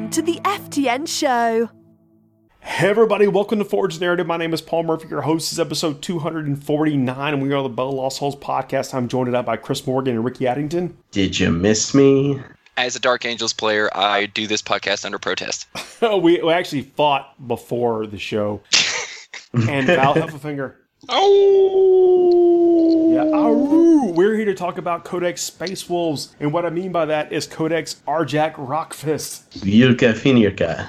Welcome to the FTN Show. Hey everybody, welcome to Forge Narrative. My name is Paul Murphy, your host. This is episode 249, and we are the Bell Lost Souls podcast. I'm joined by Chris Morgan and Ricky Addington. Did you miss me? As a Dark Angels player, I do this podcast under protest. we actually fought before the show. And Val Heffelfinger. Oh! Yeah, oh! We're here to talk about Codex Space Wolves, and what I mean by that is Codex Arjak Rockfist. Yulka Finirka.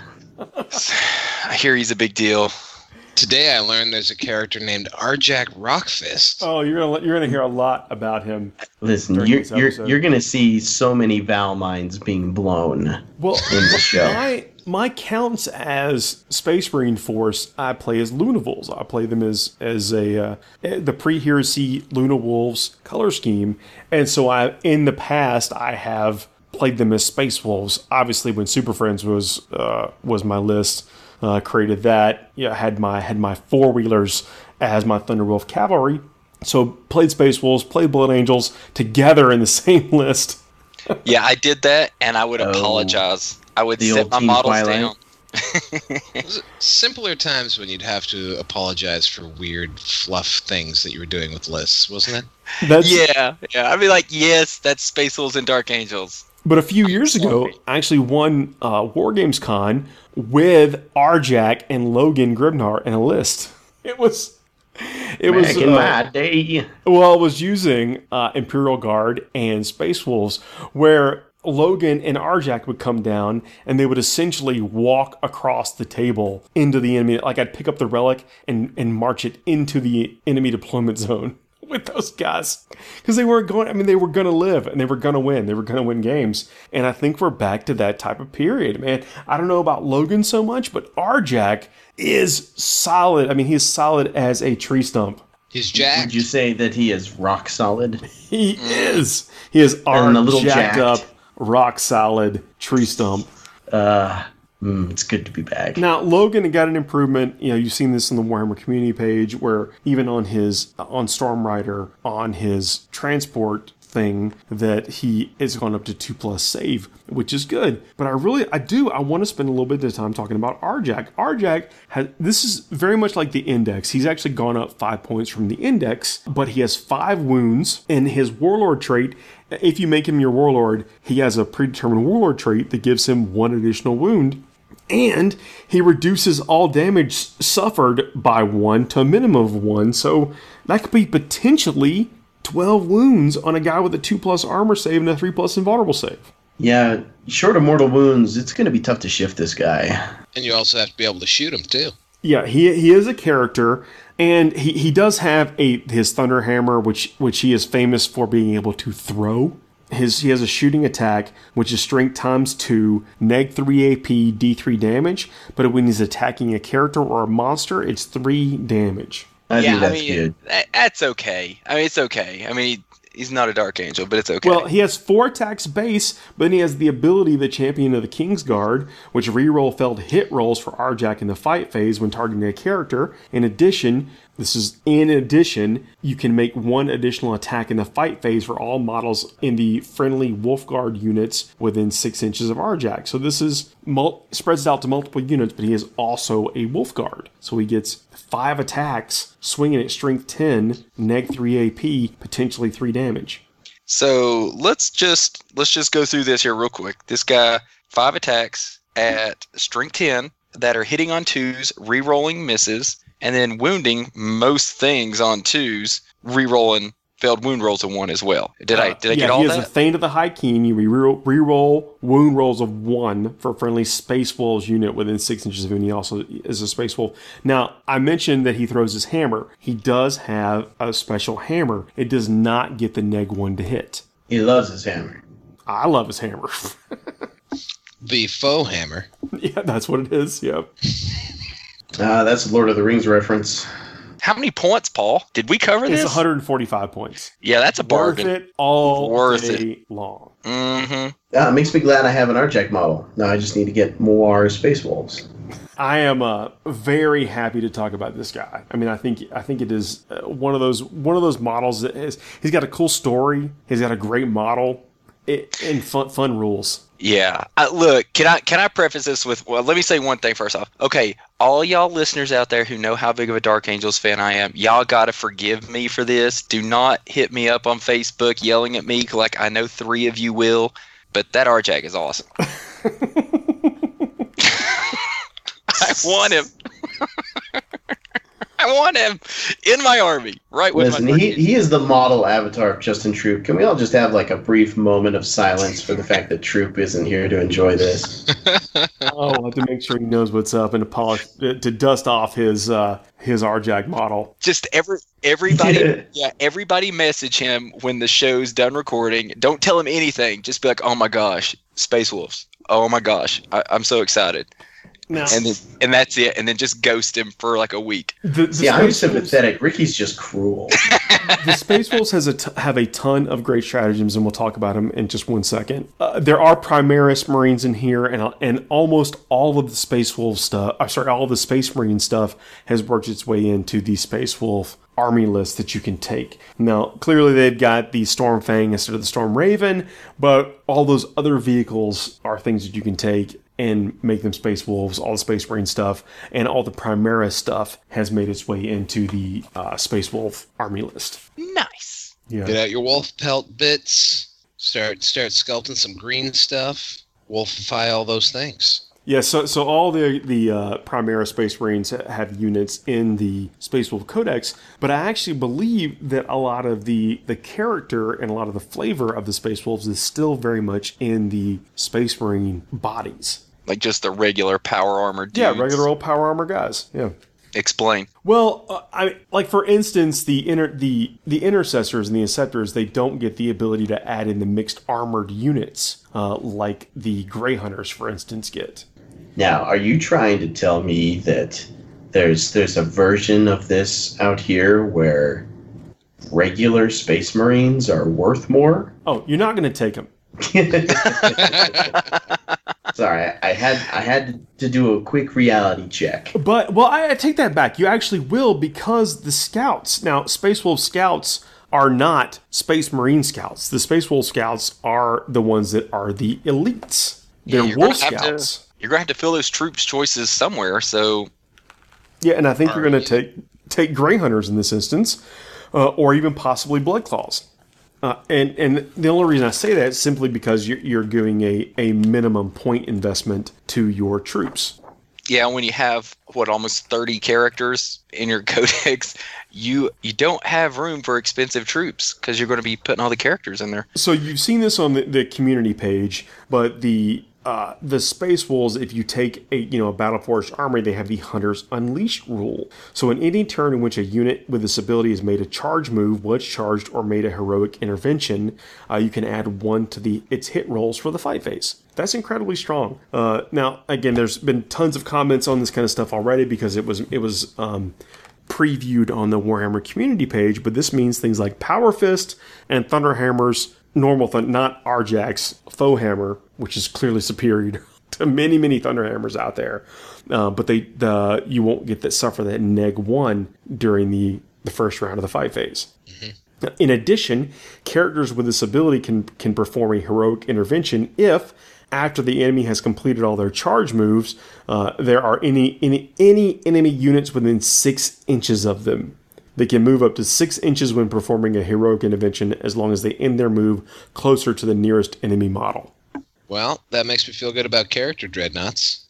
I hear he's a big deal. Today I learned there's a character named Arjak Rockfist. Oh, you're gonna hear a lot about him. Listen, you're gonna see so many Val minds being blown in the show. My counts as Space Marine Force, I play as Luna Wolves. I play them as the pre-heresy Luna Wolves color scheme, and so in the past I have played them as Space Wolves. Obviously, when Super Friends was my list, created that. Yeah, I had my four-wheelers as my Thunderwolf Cavalry. So played Space Wolves, played Blood Angels together in the same list. Yeah, I did that, and I would apologize. I would set my models down. Simpler times when you'd have to apologize for weird fluff things that you were doing with lists, wasn't it? Yeah. I'd be like, yes, that's Space Wolves and Dark Angels. But a few years ago, I actually won War Games Con with Arjak and Logan Gribnar in a list. It was my day. Well, I was using Imperial Guard and Space Wolves, where Logan and Arjak would come down and they would essentially walk across the table into the enemy. Like I'd pick up the relic and march it into the enemy deployment zone with those guys. Because they were going to live and they were going to win. They were going to win games. And I think we're back to that type of period, man. I don't know about Logan so much, but Arjak is solid. I mean, he's solid as a tree stump. He's jacked. Would you say that he is rock solid? He is. He is jacked up, rock solid tree stump. It's good to be back. Now, Logan got an improvement. You know, you've seen this on the Warhammer community page, where even on Stormrider, on his transport thing, that he is gone up to 2+ save, which is good. But I want to spend a little bit of time talking about Arjak. Arjak this is very much like the index. He's actually gone up 5 points from the index, but he has 5 wounds, and his warlord trait, if you make him your warlord, he has a predetermined warlord trait that gives him 1 additional wound. And he reduces all damage suffered by 1 to a minimum of 1. So that could be potentially 12 wounds on a guy with a 2+ armor save and a 3+ invulnerable save. Yeah, short of mortal wounds, it's going to be tough to shift this guy. And you also have to be able to shoot him, too. Yeah, he is a character, and he does have his Thunder Hammer, which he is famous for being able to throw. He has a shooting attack, which is strength times 2, neg 3 AP, D3 damage, but when he's attacking a character or a monster, it's 3 damage. I think that's good. That's okay. I mean, it's okay. I mean, he's not a Dark Angel, but it's okay. Well, he has 4 attacks base, but then he has the ability, the Champion of the Kingsguard, which reroll failed hit rolls for Arjak in the fight phase when targeting a character. In addition, you can make 1 additional attack in the fight phase for all models in the friendly Wolfguard units within 6 inches of Arjak. So this is spreads out to multiple units, but he is also a Wolfguard. So he gets 5 attacks, swinging at strength 10, neg 3 AP, potentially 3 damage. So let's just go through this here real quick. This guy, 5 attacks at strength 10 that are hitting on 2s, re-rolling misses, and then wounding most things on 2s, re-rolling failed wound rolls of 1 as well. Did I get all that? He has a Thane of the High Keen. You re-roll wound rolls of 1 for a friendly Space Wolves unit within 6 inches of him. He also is a Space Wolf. Now, I mentioned that he throws his hammer. He does have a special hammer. It does not get the neg 1 to hit. He loves his hammer. I love his hammer. The faux hammer. Yeah, that's what it is. Yep. That's a Lord of the Rings reference. How many points, Paul? Did we cover this? It's 145 points. Yeah, that's a bargain. Worth it all day long. Mm-hmm. Yeah, it makes me glad I have an Arjak model. Now I just need to get more Space Wolves. I am very happy to talk about this guy. I mean, I think it is one of those models that he's got a cool story. He's got a great model. And fun rules. Yeah. Look, can I preface this with, well, let me say one thing first off. Okay, all y'all listeners out there who know how big of a Dark Angels fan I am, y'all got to forgive me for this. Do not hit me up on Facebook yelling at me like I know 3 of you will, but that Arjak is awesome. I want him. I want him in my army, right with Listen, my he is the model avatar of Justin Troop. Can we all just have like a brief moment of silence for the fact that Troop isn't here to enjoy this? I'll have to make sure he knows what's up and to dust off his Arjak model. Just everybody, everybody message him when the show's done recording. Don't tell him anything. Just be like, oh my gosh, Space Wolves. Oh my gosh, I'm so excited. No. And that's it. And then just ghost him for like a week. I'm sympathetic. Ricky's just cruel. The Space Wolves have a ton of great stratagems, and we'll talk about them in just 1 second. There are Primaris Marines in here, and almost all of the Space Wolf stuff. All of the Space Marine stuff has worked its way into the Space Wolf army list that you can take. Now, clearly they've got the Stormfang instead of the Storm Raven, but all those other vehicles are things that you can take and make them Space Wolves. All the Space Marine stuff and all the Primaris stuff has made its way into the Space Wolf army list. Nice. Yeah. Get out your wolf pelt bits. Start sculpting some green stuff. Wolfify all those things. Yeah, so all the Primaris Space Marines have units in the Space Wolf Codex, but I actually believe that a lot of the character and a lot of the flavor of the Space Wolves is still very much in the Space Marine bodies. Like just the regular power armor dudes. Yeah, regular old power armor guys. Yeah. Explain. Well, for instance, the intercessors and the inceptors, they don't get the ability to add in the mixed armored units like the Grey Hunters, for instance, get. Now, are you trying to tell me that there's a version of this out here where regular Space Marines are worth more? Oh, you're not going to take them. Sorry, I had to do a quick reality check. But, well, I take that back. You actually will, because the scouts, now, Space Wolf scouts are not Space Marine scouts. The Space Wolf scouts are the ones that are the elites. They're Wolf scouts. You're going to have to fill those troops choices somewhere, so... Yeah, and I think you're going to take Grey Hunters in this instance, or even possibly Blood Claws. And the only reason I say that is simply because you're giving a minimum point investment to your troops. Yeah, when you have, almost 30 characters in your codex, you don't have room for expensive troops because you're going to be putting all the characters in there. So you've seen this on the community page, but the Space Wolves, if you take a Battle-Forged army, they have the Hunter's Unleashed rule. So in any turn in which a unit with this ability has made a charge move, was charged, or made a heroic intervention, you can add 1 to its hit rolls for the fight phase. That's incredibly strong. Now, again, there's been tons of comments on this kind of stuff already because it was previewed on the Warhammer community page, but this means things like Power Fist and Thunderhammer's not Arjak's Foe Hammer, which is clearly superior to many, many Thunderhammers out there. But you won't get that suffer that -1 during the first round of the fight phase. Mm-hmm. In addition, characters with this ability can perform a heroic intervention if, after the enemy has completed all their charge moves, there are any enemy units within 6 inches of them. They can move up to 6 inches when performing a heroic intervention as long as they end their move closer to the nearest enemy model. Well, that makes me feel good about character dreadnoughts.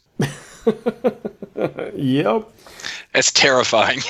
Yep. That's terrifying.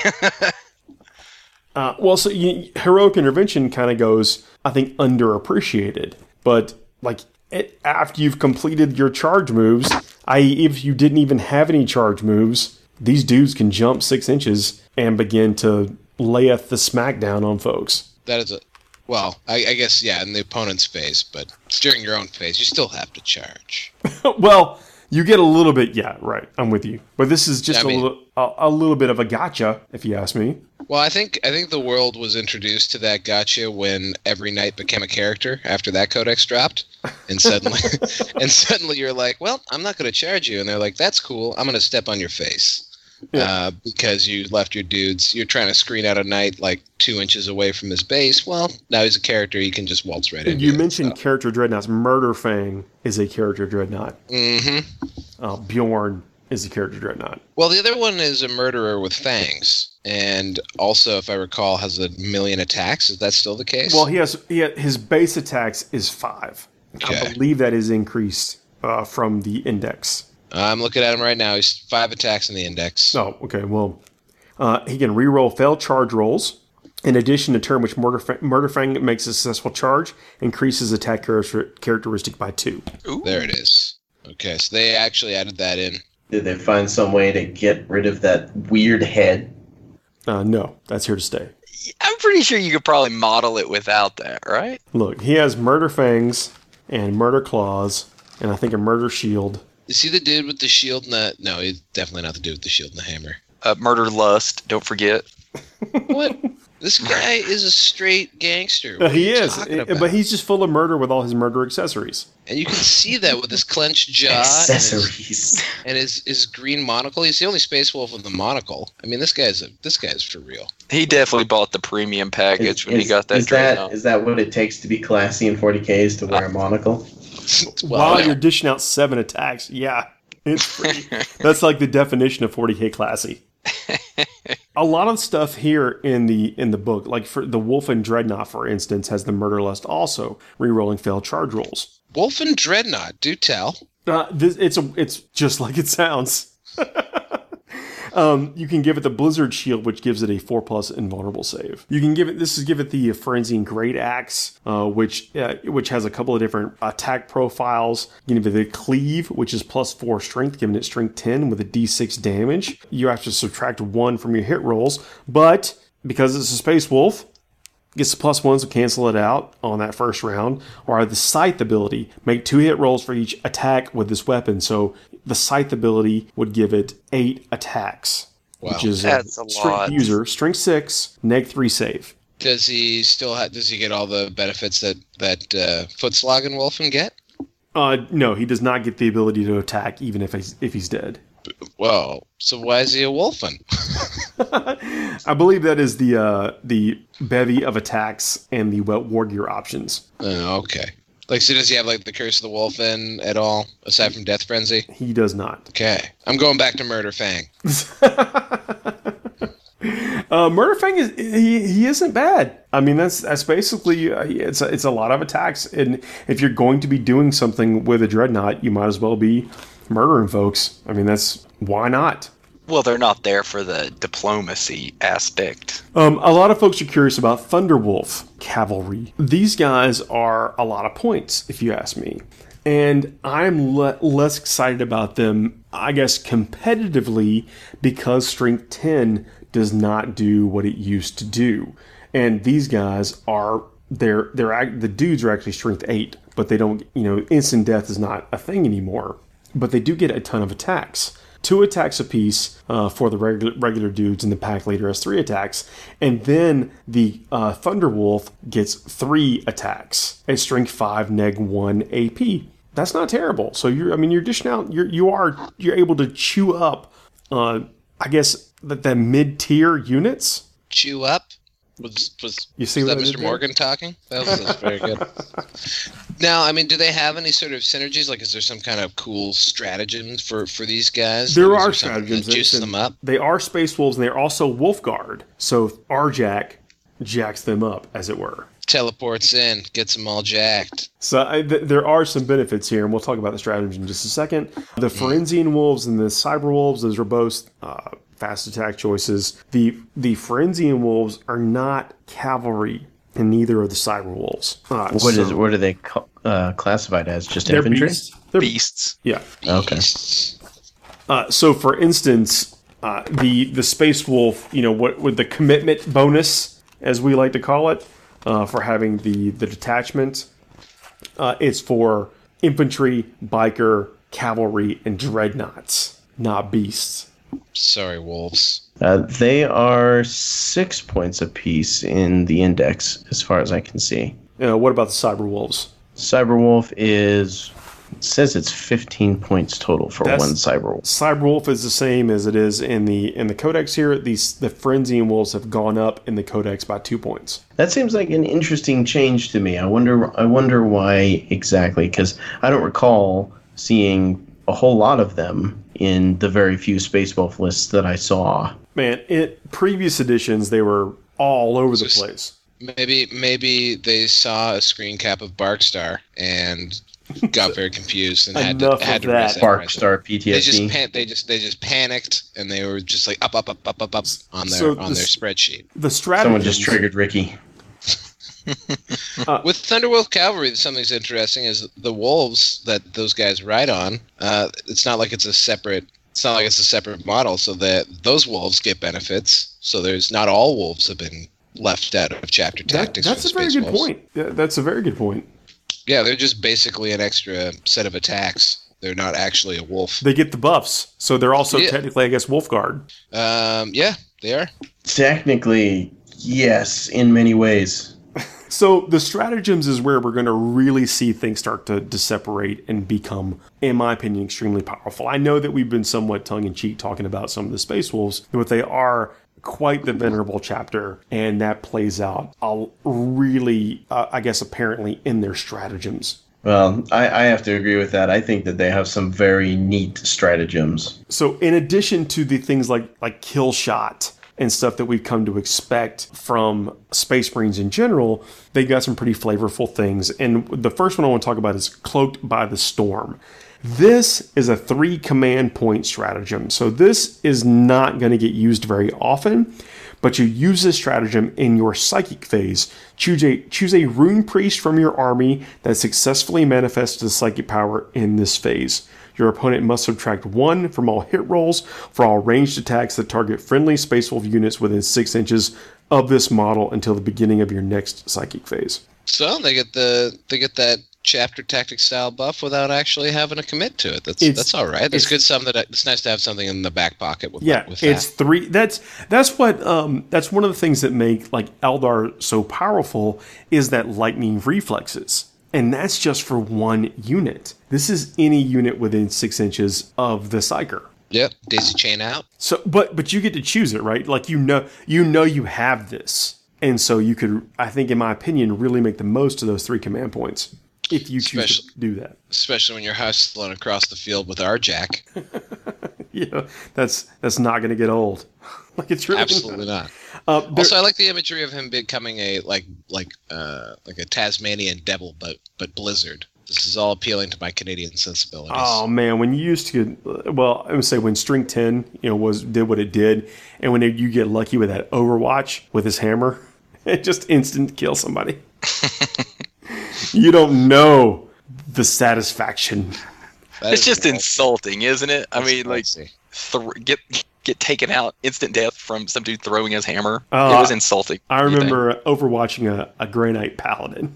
Heroic intervention kind of goes, I think, underappreciated. But after you've completed your charge moves, i.e. if you didn't even have any charge moves, these dudes can jump 6 inches and begin to layeth the smackdown on folks. That is I guess, yeah, in the opponent's phase, but during your own phase, you still have to charge. Well, you get a little bit, yeah, right, I'm with you. But this is just a little bit of a gotcha, if you ask me. Well, I think the world was introduced to that gotcha when every knight became a character after that codex dropped. And suddenly you're like, well, I'm not going to charge you. And they're like, that's cool, I'm going to step on your face. because you left your dudes. You're trying to screen out a knight like 2 inches away from his base. Well, now he's a character. He can just waltz right in. You mentioned character dreadnoughts. Murderfang is a character dreadnought. Mm-hmm. Bjorn is a character dreadnought. Well, the other one is a murderer with fangs. And also, if I recall, has 1,000,000 attacks. Is that still the case? Well, his base attacks is 5. Okay. I believe that is increased from the index. I'm looking at him right now. He's 5 attacks in the index. Oh, okay. Well, he can reroll failed charge rolls. In addition, a turn which Murderfang makes a successful charge increases attack characteristic by 2. Ooh. There it is. Okay, so they actually added that in. Did they find some way to get rid of that weird head? No, that's here to stay. I'm pretty sure you could probably model it without that, right? Look, he has murder fangs and murder claws, and I think a murder shield. Is he the dude with the shield and the... No, he's definitely not the dude with the shield and the hammer. Murder lust, don't forget. What? This guy is a straight gangster. He are you is, talking about? but he's just full of murder with all his murder accessories. And you can see that with his clenched jaw Accessories. and his green monocle. He's the only space wolf with the monocle. I mean, this guy's for real. He definitely bought the premium package when he got that dreadnought. Is that what it takes to be classy in 40K is to wear a monocle? While you're dishing out 7 attacks, yeah, it's pretty. That's like the definition of 40K classy. A lot of stuff here in the book, like for the Wolf and Dreadnought, for instance, has the Murder Lust also rerolling failed charge rolls. Wolf and Dreadnought, do tell. It's just like it sounds. You can give it the Blizzard Shield, which gives it a 4+ invulnerable save. You can give it the Frenzian Great Axe, which has a couple of different attack profiles. You can give it the Cleave, which is +4 strength, giving it strength 10 with a d6 damage. You have to subtract 1 from your hit rolls, but because it's a Space Wolf, gets the +1, so cancel it out on that first round. Or the Scythe ability, make 2 hit rolls for each attack with this weapon. So the Scythe ability would give it 8 attacks, which is That's a lot. User, strength 6, -3 save. Does he still does he get all the benefits that Footslogging Wolfen get? No, he does not get the ability to attack even if he's dead. Well, so why is he a Wolfen? I believe that is the bevy of attacks and the war gear options. Okay. Like, so does he have like the Curse of the Wolfen at all, aside from Death Frenzy? He does not. Okay. I'm going back to Murder Fang. Murderfang he isn't bad. I mean that's basically it's a lot of attacks, and if you're going to be doing something with a dreadnought, you might as well be murdering folks. I mean why not? Well, they're not there for the diplomacy aspect. A lot of folks are curious about Thunderwolf cavalry. These guys are a lot of points, if you ask me. And I'm less excited about them, I guess, competitively, because Strength 10 does not do what it used to do. And these guys are, the dudes are actually Strength 8, but they don't, instant death is not a thing anymore. But they do get a ton of attacks. 2 attacks apiece for the regular dudes, and the pack leader has 3 attacks. And then the Thunderwolf gets 3 attacks at strength 5, -1 AP. That's not terrible. So you're dishing out. You're able to chew up. I guess the mid-tier units. Chew up. Was you see that what Mr. Morgan talking? That was very good. Now, I mean, do they have any sort of synergies? Like, is there some kind of cool stratagems for these guys? There Like, is are there something stratagems. that juice them up. They are Space Wolves, and they're also Wolfguard. So Arjak jacks them up, as it were. Teleports in, gets them all jacked. So there are some benefits here, and we'll talk about the stratagems in just a second. The Frenzian Wolves and the Cyber Wolves, those are both fast attack choices. The Frenzian Wolves are not cavalry, and neither are the Cyber Wolves. What are they classified as? Just They're infantry? beasts. They're Beasts. Yeah. Okay. So, for instance, the Space Wolf, what with the commitment bonus, as we like to call it, for having the detachment, it's for infantry, biker, cavalry, and dreadnoughts, not beasts. Sorry, wolves. They are 6 points apiece in the index, as far as I can see. What about the Cyber Wolves? Cyberwolf is It says it's 15 points total for one Cyberwolf. Cyberwolf is the same as it is in the Codex here. The Frenzian Wolves have gone up in the Codex by 2 points. That seems like an interesting change to me. I wonder why exactly, because I don't recall seeing a whole lot of them in the very few Space Wolf lists that I saw. Man, previous editions, they were all over the place. Maybe they saw a screen cap of Barkstar and got very confused and had to that. Barkstar PTSD. They just panicked and they were just like up on their spreadsheet. The strategy. Someone just triggered Ricky. With Thunderwolf Cavalry, something's interesting is the wolves that those guys ride on. It's not like it's a separate model, so that those wolves get benefits. So there's not all wolves have been left out of chapter tactics. That's a very good point. That's a very good point. Yeah, they're just basically an extra set of attacks. They're not actually a wolf. They get the buffs, so they're also technically, I guess, Wolfguard. Yeah, they are. Technically, yes, in many ways. So the stratagems is where we're going to really see things start to separate and become, in my opinion, extremely powerful. I know that we've been somewhat tongue-in-cheek talking about some of the Space Wolves, but they are quite the venerable chapter, and that plays out really, I guess, apparently in their stratagems. Well, I have to agree with that. I think that they have some very neat stratagems. So in addition to the things like kill shot and stuff that we've come to expect from Space Marines in general, they got some pretty flavorful things. And the first one I want to talk about is Cloaked by the Storm. This is a 3 command point stratagem. So this is not going to get used very often, but you use this stratagem in your psychic phase. Choose a rune priest from your army that successfully manifests the psychic power in this phase. Your opponent must subtract 1 from all hit rolls for all ranged attacks that target friendly Space Wolf units within 6 inches of this model until the beginning of your next psychic phase. So they get that chapter tactic style buff without actually having to commit to it. That's all right. That's good. It's nice to have something in the back pocket with that. It's 3. That's one of the things that make like Eldar so powerful is that lightning reflexes. And that's just for 1 unit. This is any unit within 6 inches of the Psyker. Yep, daisy chain out. So, but you get to choose it, right? Like you know you have this, and so you could, I think, in my opinion, really make the most of those 3 command points if you choose to do that. Especially when you're hustling across the field with our Jack. Yeah, that's not going to get old. Like it's really absolutely not. Also, I like the imagery of him becoming a like a Tasmanian devil, but blizzard. This is all appealing to my Canadian sensibilities. Oh man, when you used to, well, I would say when String 10, did what it did, and when you get lucky with that Overwatch with his hammer, it just instant kill somebody. You don't know the satisfaction. It's just insulting, isn't it? I mean, like, get taken out, instant death from some dude throwing his hammer. It was insulting. I remember overwatching a Grey Knight Paladin.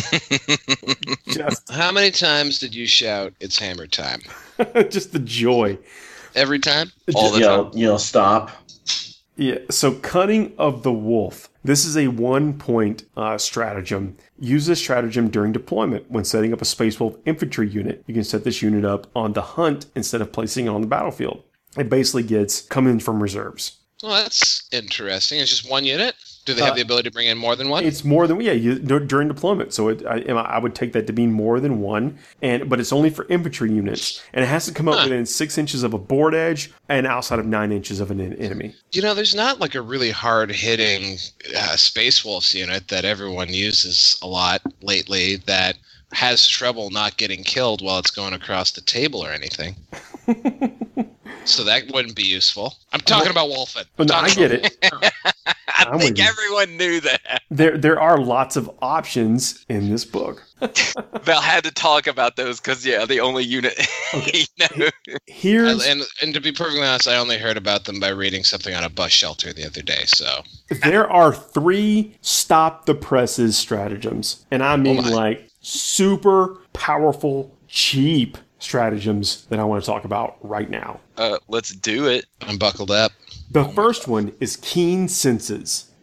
How many times did you shout, "It's hammer time"? Just the joy. Every time? All the time. You'll stop. Yeah, so Cunning of the Wolf. This is a 1-point stratagem. Use this stratagem during deployment. When setting up a Space Wolf infantry unit, you can set this unit up on the hunt instead of placing it on the battlefield. It basically gets come in from reserves. Well, that's interesting. It's just 1 unit? Do they have the ability to bring in more than 1? It's more than during deployment. So I would take that to mean more than 1, but it's only for infantry units, and it has to come up within 6 inches of a board edge and outside of 9 inches of an enemy. There's not like a really hard-hitting Space Wolves unit that everyone uses a lot lately that has trouble not getting killed while it's going across the table or anything. So that wouldn't be useful. I'm talking about Wolfen. No, I get it. I think everyone knew that. There are lots of options in this book. Val had to talk about those because, the only unit he knows. Here's and to be perfectly honest, I only heard about them by reading something on a bus shelter the other day. So there are 3 stop the presses stratagems, and I mean like super powerful, cheap stratagems that I want to talk about right now. Let's do it. I'm buckled up. The first one is Keen Senses.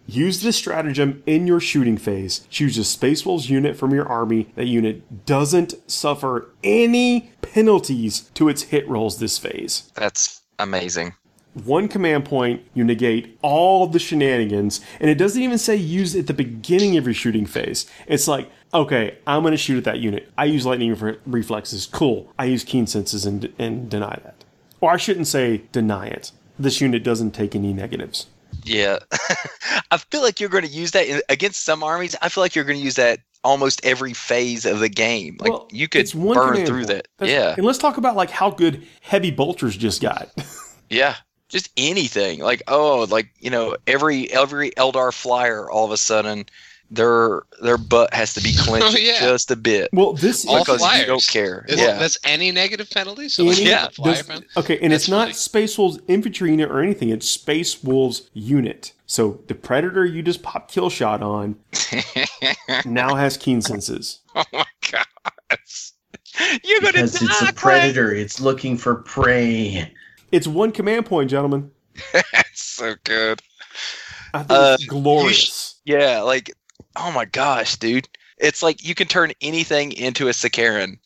Use this stratagem in your shooting phase. Choose a Space Wolves unit from your army. That unit doesn't suffer any penalties to its hit rolls this phase. That's amazing. One command point, you negate all the shenanigans, and it doesn't even say use it at the beginning of your shooting phase. It's like, okay, I'm going to shoot at that unit. I use lightning reflexes. Cool. I use keen senses and deny that. Or I shouldn't say deny it. This unit doesn't take any negatives. Yeah. I feel like you're going to use that against some armies. I feel like you're going to use that almost every phase of the game. Like, Well, you could it's one burn command through point. that. That's- Yeah. And let's talk about like how good Heavy Bolters just got. Yeah. Just anything. Like, every Eldar flyer, all of a sudden, their butt has to be clenched just a bit. Well, this All because flyers. you don't care. That's any negative penalty. So Any- yeah, flyer this- penalty. Okay, and That's it's not funny. Space Wolves infantry unit or anything. It's Space Wolves unit. So the Predator you just pop kill shot on now has keen senses. Oh my gosh. You're going to Because die, it's a Craig. predator. It's looking for prey. It's one command point, gentlemen. That's so good. I think it's glorious. Yeah, like, oh my gosh, dude. It's like you can turn anything into a Sakaran.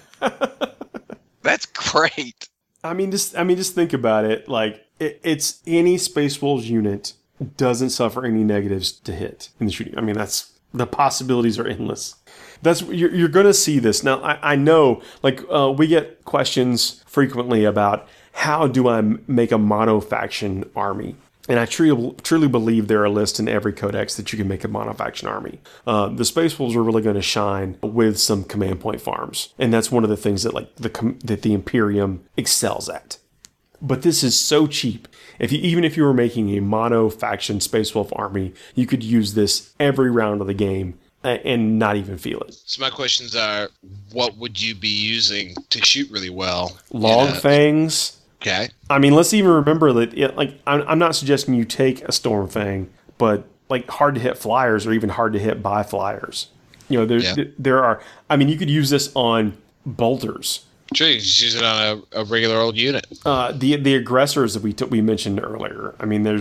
That's great. I mean, just think about it. Like, it's any Space Wolves unit doesn't suffer any negatives to hit in the shooting. I mean, that's the possibilities are endless. That's you're going to see this now. I know, like, we get questions frequently about how do I make a mono faction army. And I truly believe there are lists in every codex that you can make a monofaction army. The Space Wolves are really going to shine with some command point farms, and that's one of the things that that the Imperium excels at. But this is so cheap. Even if you were making a monofaction Space Wolf army, you could use this every round of the game and not even feel it. So my questions are: what would you be using to shoot really well? Long fangs. Okay. I mean, let's even remember that, I'm not suggesting you take a Stormfang, but, like, hard-to-hit flyers or even hard-to-hit by flyers. You know, there are... I mean, you could use this on bolters. Sure, you just use it on a regular old unit. The aggressors that we mentioned earlier. I mean,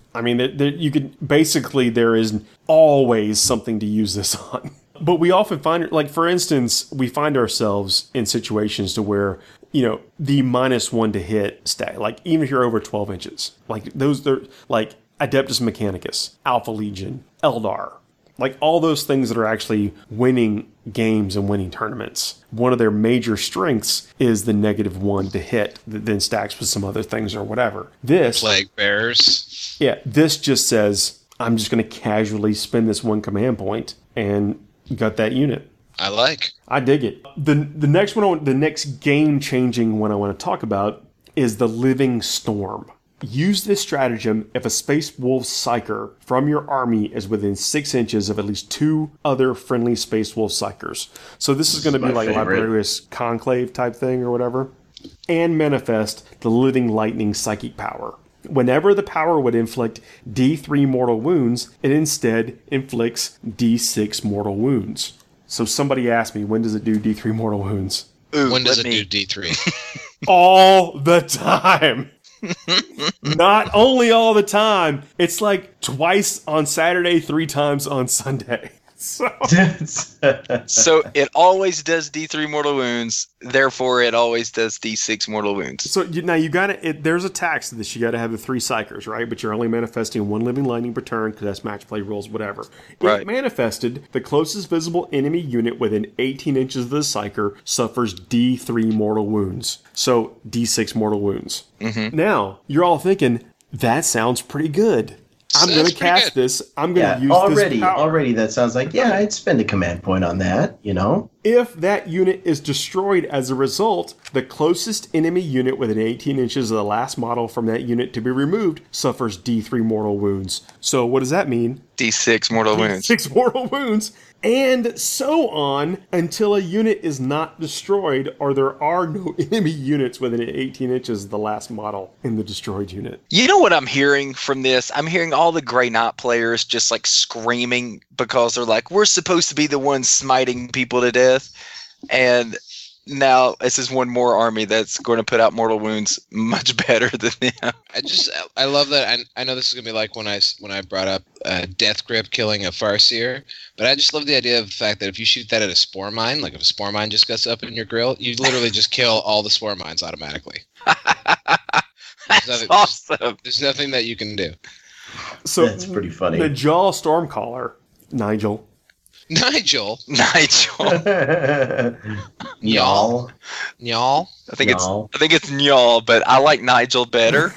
you could... Basically, there is always something to use this on. But we often find, like, for instance, we find ourselves in situations to where, you know, the -1 to hit stat, like, even if you're over 12 inches, like, they're like Adeptus Mechanicus, Alpha Legion, Eldar, like, all those things that are actually winning games and winning tournaments. One of their major strengths is the -1 to hit that then stacks with some other things or whatever. This Plague Bearers. Yeah, this just says, I'm just going to casually spend this one command point and got that unit. I dig it. The next one, the next game-changing one I want to talk about is the Living Storm. Use this stratagem if a Space Wolf Psyker from your army is within 6 inches of at least 2 other friendly Space Wolf Psykers. So this is going to be like Librarius Conclave type thing or whatever. And manifest the Living Lightning Psychic Power. Whenever the power would inflict D3 mortal wounds, it instead inflicts D6 mortal wounds. So somebody asked me, when does it do D3 mortal wounds? Ooh, When does it do D3? All the time. Not only all the time, it's like twice on Saturday, 3 times on Sunday. So So it always does D3 mortal wounds, therefore it always does D6 mortal wounds. So now you got to. There's a tax to this. You got to have the 3 psychers, right? But you're only manifesting 1 living lightning per turn because that's match play rules, whatever. Right. If manifested, the closest visible enemy unit within 18 inches of the psyker suffers D3 mortal wounds. So D6 mortal wounds. Mm-hmm. Now you're all thinking that sounds pretty good. I'm going to cast this. I'm going to use this power. Already that sounds like, I'd spend a command point on that, you know? If that unit is destroyed as a result, the closest enemy unit within 18 inches of the last model from that unit to be removed suffers D3 mortal wounds. So what does that mean? D6 mortal wounds. 6 mortal wounds. And so on until a unit is not destroyed or there are no enemy units within 18 inches of the last model in the destroyed unit. You know what I'm hearing from this? I'm hearing all the Grey Knight players just like screaming because they're like, we're supposed to be the ones smiting people to death. And now this is one more army that's going to put out mortal wounds much better than them. I love that. I know this is gonna be like when I brought up Death Grip killing a Farseer, but I just love the idea of the fact that if you shoot that at a spore mine, like if a spore mine just gets up in your grill, you literally just kill all the spore mines automatically. That's awesome. There's nothing that you can do. So That's pretty funny. The Jaw Stormcaller, Nigel. Nigel. Y'all. Y'all. I think Y'all. it's Nyal, but I like Nigel better.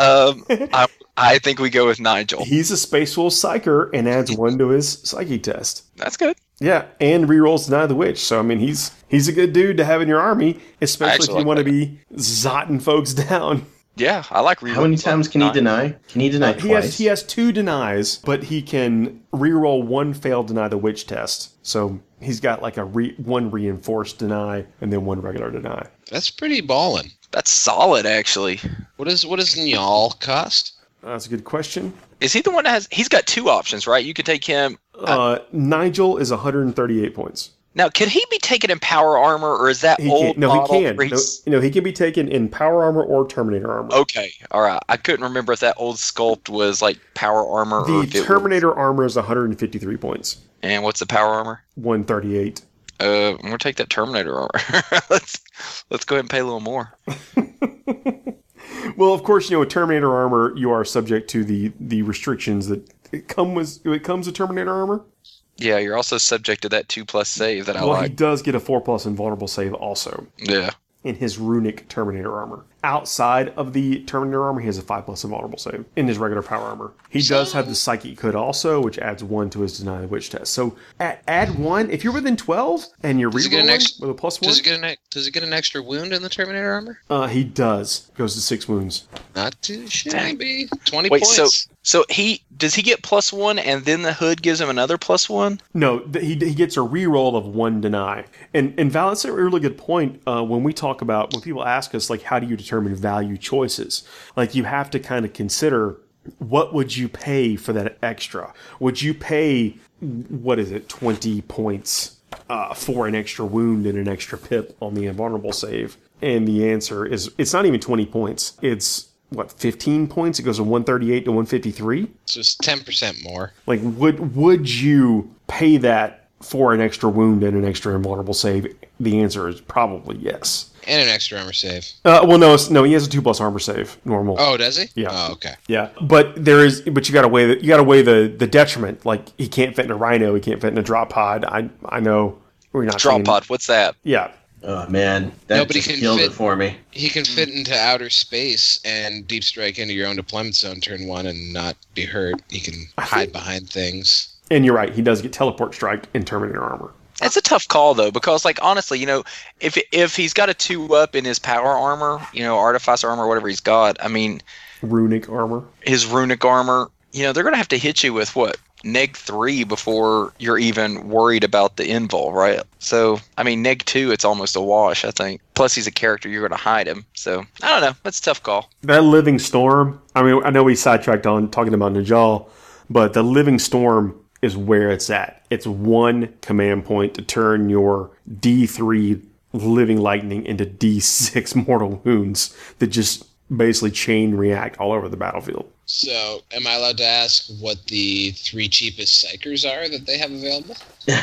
I think we go with Nigel. He's a Space Wolf Psyker and adds 1 to his Psyche test. That's good. Yeah, and rerolls Deny the Witch. So, I mean, he's a good dude to have in your army, especially if you like want to that. be zotting folks down. Yeah, I like reroll. How many times can he deny? Can he deny twice? He has 2 denies, but he can reroll 1 failed Deny the Witch test. So he's got like one reinforced deny and then 1 regular deny. That's pretty ballin'. That's solid, actually. What does Nyal cost? That's a good question. Is he the one that he's got 2 options, right? You could take him. Nigel is 138 points. Now, can he be taken in power armor, or is that He old can. No, model he can. where he's- No, he can be taken in power armor or Terminator armor. Okay, all right. I couldn't remember if that old sculpt was like power armor or The if it Terminator armor is 153 points. was. And what's the power armor? 138. I'm gonna take that Terminator armor. let's go ahead and pay a little more. Well, of course, with Terminator armor, you are subject to the restrictions that it comes with Terminator armor. Yeah, you're also subject to that 2+ save that I Well, he like. does get a 4+ invulnerable save also Yeah. in his runic Terminator armor. Outside of the Terminator armor, he has a 5+ invulnerable save in his regular power armor. He does have the Psychic Hood also, which adds 1 to his Deny the Witch test. So add 1 if you're within 12 and you're Does he get an rerolling with a +1. Does it get an extra wound in the Terminator armor? He does. Goes to 6 wounds. Not too shabby. 20 Wait, points. so does he get +1 and then the hood gives him another +1? No, he gets a reroll of 1 deny. And Val, that's a really good point when we talk about, when people ask us, like, how do you determine value choices? Like, you have to kind of consider, what would you pay for that extra? Would you pay, 20 points for an extra wound and an extra pip on the invulnerable save? And the answer is, it's not even 20 points. It's, 15 points? It goes from 138 to 153? So it's 10% more. Like, would you pay that for an extra wound and an extra invulnerable save? The answer is probably yes. And an extra armor save. Well, no, he has a 2+ armor save, normal. Oh, does he? Yeah. Oh, okay. Yeah, but you gotta weigh the detriment. Like, he can't fit in a Rhino, he can't fit in a drop pod. I know we're not Drop saying- pod, what's that? Yeah, Oh man, that Nobody just can killed fit- it for me. He can fit into outer space and deep strike into your own deployment zone turn 1 and not be hurt. He can hide behind things. and you're right. He does get teleport strike in Terminator armor. It's a tough call though, because like honestly, if he's got a 2+ in his power armor, artificer armor, whatever he's got, I mean, Runic armor. his runic armor, they're gonna have to hit you with what? -3 before you're even worried about the invul, right? So, I mean, -2, it's almost a wash, I think. Plus, he's a character, you're going to hide him. So, I don't know. That's a tough call. That Living Storm, I mean, I know we sidetracked on talking about Najal, but the Living Storm is where it's at. It's 1 command point to turn your D3 Living Lightning into D6 mortal wounds that just basically chain react all over the battlefield. So, am I allowed to ask what the 3 cheapest psychers are that they have available?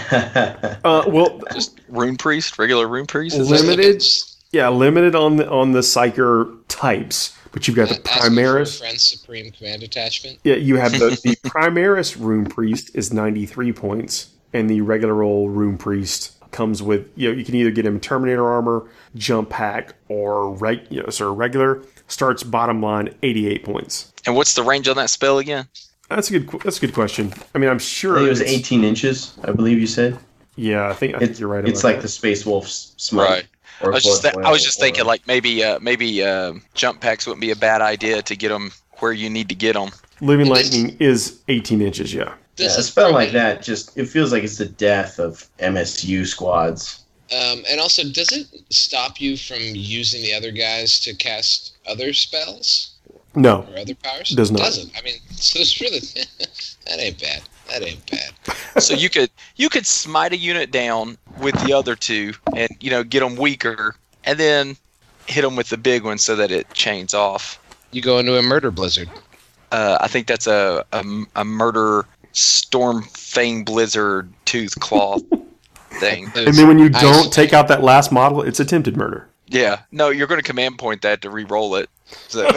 Well, Just Rune Priest, regular Rune Priest? limited, limited on the Psyker types, but you've got the Asking for a Primaris. Friends Supreme Command Attachment. Yeah, you have the Primaris Rune Priest is 93 points, and the regular old Rune Priest comes with, you can either get him Terminator armor, jump pack, or regular. Starts bottom line 88 points. And what's the range on that spell again? That's a good question. I mean, I'm sure I think it was it's- 18 inches, I believe you said. Yeah, I think you're right. It's about like that. the Space Wolf's smite. Right. Or I was just Blood thinking Whale, like maybe jump packs wouldn't be a bad idea to get them where you need to get them. Living Lightning is 18 inches. Yeah. Yeah, This a is spell probably- like that it feels like it's the death of MSU squads. And also, does it stop you from using the other guys to cast other spells No. or other powers? It does not. Doesn't. I mean, so it's really that ain't bad. That ain't bad. So you could smite a unit down with the other two and, get them weaker, and then hit them with the big one so that it chains off. You go into a murder blizzard. I think that's a murder storm fang blizzard tooth claw thing. And then when you don't take out that last model, it's attempted murder. Yeah. No, you're going to command point that to re-roll it. So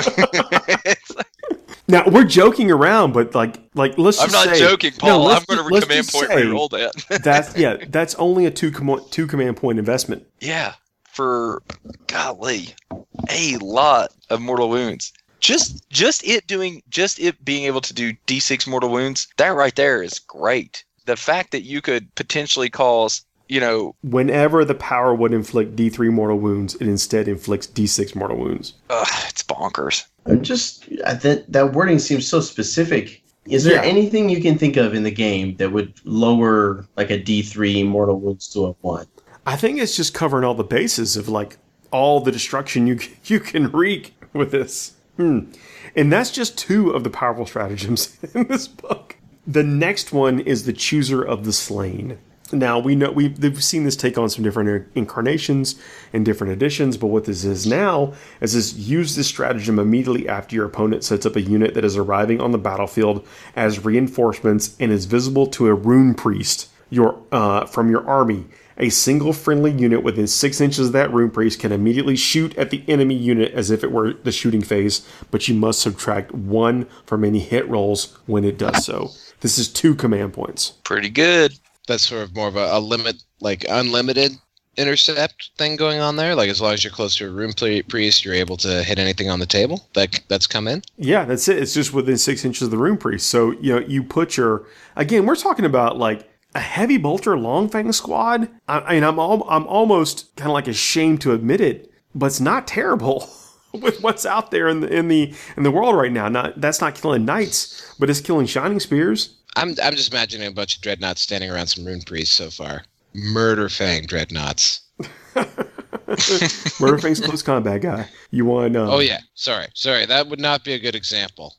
Now we're joking around, but like let's just say I'm not joking, Paul. No, I'm going to command point re-roll that. That's only a two command point investment. Yeah, for golly, a lot of mortal wounds. Just it being able to do D6 mortal wounds, that right there is great. The fact that you could potentially cause, whenever the power would inflict D3 mortal wounds, it instead inflicts D6 mortal wounds. It's bonkers. That wording seems so specific. Is there anything you can think of in the game that would lower like a D3 mortal wounds to a 1? I think it's just covering all the bases of like all the destruction you can wreak with this. And that's just 2 of the powerful stratagems in this book. The next one is the Chooser of the Slain. Now, we know we've seen this take on some different incarnations in different editions, but what this is now is use this stratagem immediately after your opponent sets up a unit that is arriving on the battlefield as reinforcements and is visible to a rune priest from your army. A single friendly unit within 6 inches of that rune priest can immediately shoot at the enemy unit as if it were the shooting phase, but you must subtract 1 from any hit rolls when it does so. This is 2 command points. Pretty good. That's sort of more of a limit, like unlimited intercept thing going on there. Like as long as you're close to a rune priest, you're able to hit anything on the table that's come in. Yeah, that's it. It's just within 6 inches of the rune priest. So you put again, we're talking about like a heavy bolter Longfang squad. I'm almost kind of like ashamed to admit it, but it's not terrible with what's out there in the world right now. That's not killing knights, but it's killing shining spears. I'm just imagining a bunch of dreadnoughts standing around some rune priests so far. Murder Fang dreadnoughts. Murder Fang's close combat guy. You want? Oh yeah, sorry. That would not be a good example.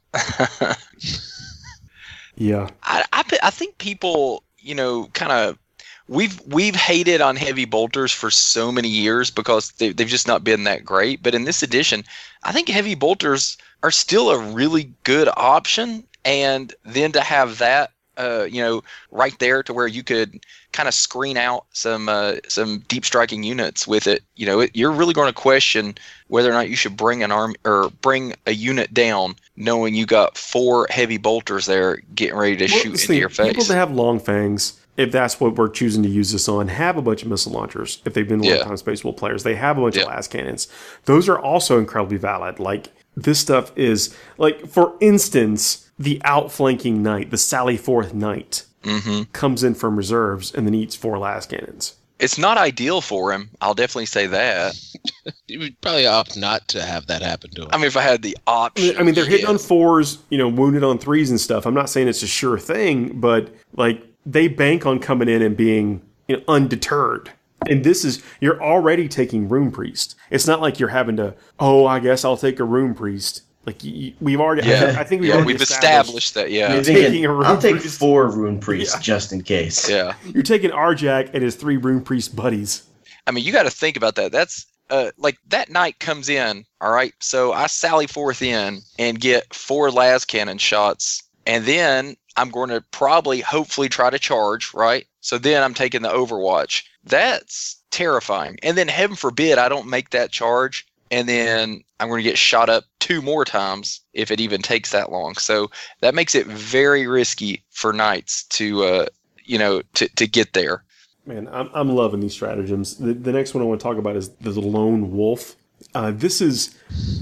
Yeah, I think people, kind of. We've hated on heavy bolters for so many years because they've just not been that great. But in this edition, I think heavy bolters are still a really good option. And then to have that, right there to where you could kind of screen out some deep striking units with it. You're really going to question whether or not you should bring an army or bring a unit down, knowing you got 4 heavy bolters there getting ready to shoot into your face. People that have long fangs, if that's what we're choosing to use this on, have a bunch of missile launchers. If they've been long-time Space Wolf players, they have a bunch of las cannons. Those are also incredibly valid. Like, this stuff is, like, for instance, the outflanking knight, the Sally Forth Knight, comes in from reserves and then eats 4 las cannons. It's not ideal for him. I'll definitely say that. You would probably opt not to have that happen to him. I mean, if I had the option. I mean, they're hitting on 4s, wounded on 3s and stuff. I'm not saying it's a sure thing, but, like, they bank on coming in and being undeterred. And this is, you're already taking Rune Priest. It's not like you're having to, I guess I'll take a Rune Priest. Like, we've already, I think we've established that, You're thinking, I'll take 4 Rune Priests just in case. Yeah. You're taking Arjak and his 3 Rune Priest buddies. I mean, you got to think about that. That's, like, that knight comes in, all right? So I sally forth in and get 4 las cannon shots, and then I'm going to hopefully try to charge, right? So then I'm taking the Overwatch. That's terrifying. And then heaven forbid I don't make that charge, and then I'm going to get shot up 2 more times if it even takes that long. So that makes it very risky for knights to get there. Man, I'm loving these stratagems. The next one I want to talk about is the Lone Wolf. This is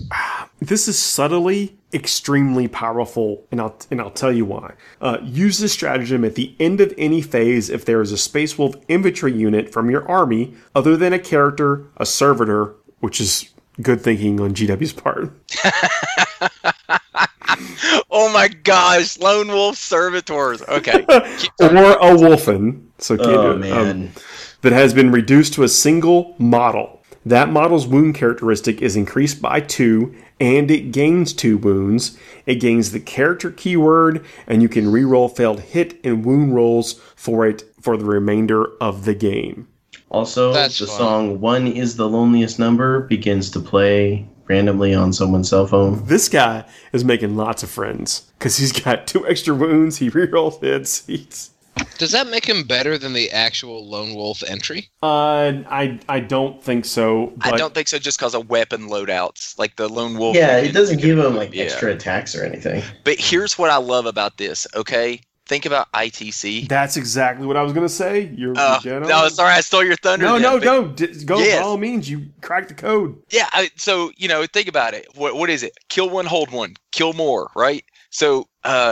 subtly extremely powerful, and I'll tell you why. Use this stratagem at the end of any phase if there is a Space Wolf infantry unit from your army, other than a character, a servitor, which is good thinking on GW's part. Oh my gosh, Lone Wolf servitors. Okay. Or a Wolfen. So man. that has been reduced to a single model. That model's wound characteristic is increased by 2, and it gains 2 wounds. It gains the character keyword, and you can reroll failed hit and wound rolls for it for the remainder of the game. Also, That's the fun. song "One Is the Loneliest Number" begins to play randomly on someone's cell phone. This guy is making lots of friends because he's got 2 extra wounds. He rerolls hits. Does that make him better than the actual Lone Wolf entry? I don't think so. But I don't think so, just because of weapon loadouts, like the Lone Wolf. Yeah, it doesn't give him like Yeah. extra attacks or anything. But here's what I love about this. Okay, think about ITC. That's exactly what I was gonna say. You're dead on. No, sorry, I stole your thunder. No, then, no, but- no. Go Yes. by all means. You cracked the code. Yeah, so think about it. What is it? Kill one, hold one, kill more, right? So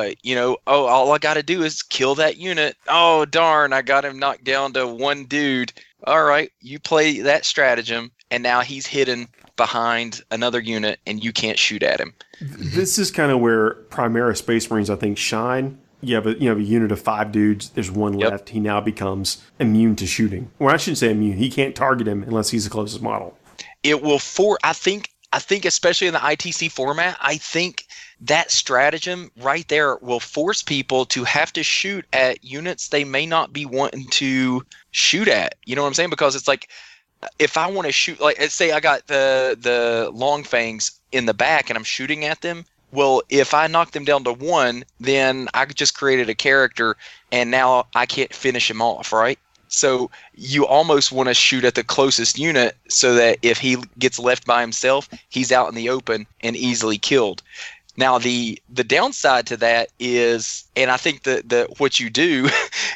all I got to do is kill that unit. Oh darn, I got him knocked down to one dude. All right, you play that stratagem, and now he's hidden behind another unit, and you can't shoot at him. This is kind of where Primera Space Marines, I think, shine. You have a unit of 5 dudes. There's one Yep. left. He now becomes immune to shooting. Well, I shouldn't say immune. He can't target him unless he's the closest model. It will I think especially in the ITC format, I think that stratagem right there will force people to have to shoot at units they may not be wanting to shoot at. You know what I'm saying? Because it's like, if I want to shoot, like, let's say I got the long fangs in the back and I'm shooting at them. Well, if I knock them down to 1, then I just created a character and now I can't finish him off, right? So you almost want to shoot at the closest unit so that if he gets left by himself, he's out in the open and easily killed. Now the downside to that is, and I think that what you do,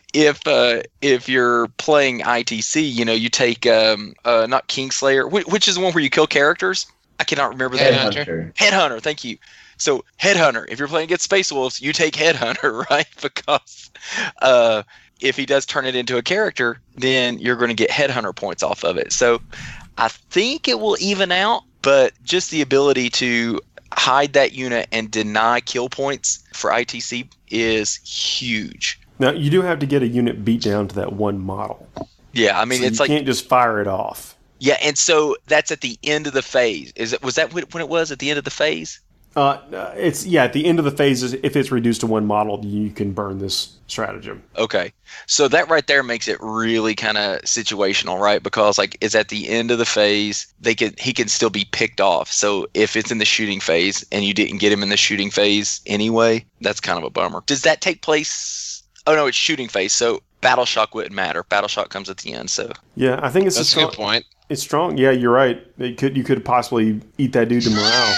if you're playing ITC, you take not Kingslayer, which is the one where you kill characters. I cannot remember that. Headhunter. Headhunter, thank you. So Headhunter, if you're playing against Space Wolves, you take Headhunter, right? Because if he does turn it into a character, then you're going to get Headhunter points off of it. So I think it will even out, but just the ability to hide that unit and deny kill points for ITC is huge. Now, you do have to get a unit beat down to that 1 model. Yeah, I mean, So it's you like, can't just fire it off. yeah, and so that's at the end of the phase. Was that when it was at the end of the phase? It's at the end of the phases. If it's reduced to 1 model, you can burn this stratagem. Okay, so that right there makes it really kind of situational, right? Because like it's at the end of the phase, he can still be picked off. So if it's in the shooting phase and you didn't get him in the shooting phase anyway, that's kind of a bummer. Does that take place? Oh no, it's shooting phase. So battle shock wouldn't matter. Battle shock comes at the end. So Yeah, I think it's That's a good point. It's strong. Yeah, you're right. You could possibly eat that dude to morale.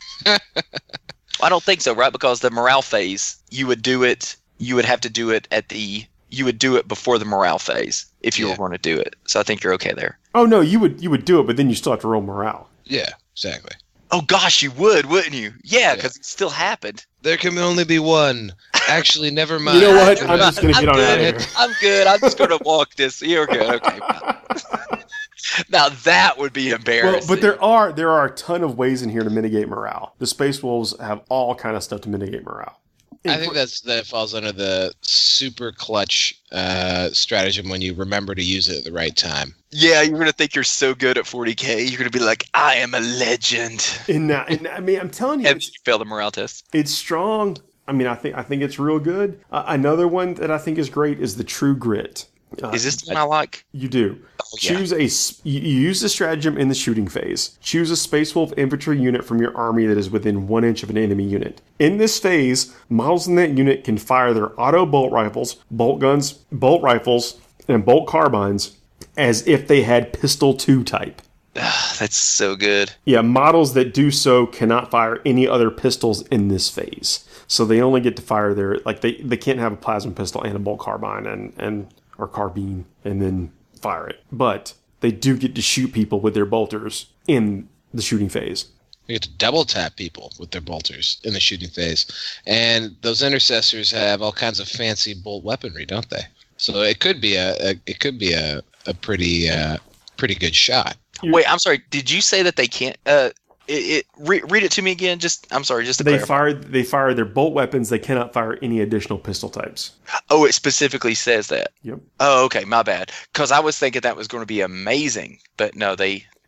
I don't think so, right? Because the morale phase, you would have to do it you would do it before the morale phase if you were going to do it. So I think you're okay there. Oh no, you would do it, but then you still have to roll morale. Yeah, exactly. Oh gosh, you would, wouldn't you? Yeah, because it still happened. There can only be 1. Actually, never mind. You know what? I'm just gonna get on out of good. here. I'm good. I'm just going to walk this. You're good. Okay. Now that would be embarrassing. Well, but there are a ton of ways in here to mitigate morale. The Space Wolves have all kind of stuff to mitigate morale. I think that falls under the super clutch stratagem when you remember to use it at the right time. Yeah, you're going to think you're so good at 40K. You're going to be like, I am a legend. And I mean, I'm telling you, And you fail the morale test. it's strong. I mean, I think it's real good. Another one that I think is great is the True Grit. Is this the one I like? You do. yeah. You use the stratagem in the shooting phase. Choose a Space Wolf infantry unit from your army that is within 1 inch of an enemy unit. In this phase, models in that unit can fire their auto bolt rifles, bolt guns, bolt rifles, and bolt carbines as if they had pistol 2 type. That's so good. Yeah, models that do so cannot fire any other pistols in this phase. So they only get to fire they can't have a plasma pistol and a bolt carbine or carbine and then fire it. But they do get to shoot people with their bolters in the shooting phase. You get to double tap people with their bolters in the shooting phase. And those intercessors have all kinds of fancy bolt weaponry, don't they? So it could be a pretty good shot. Wait, I'm sorry. Did you say that they can't? Read it to me again. I'm sorry. Just to clarify. They fire their bolt weapons. They cannot fire any additional pistol types. Oh, it specifically says that. Yep. Oh, okay. My bad. Because I was thinking that was going to be amazing, but no, they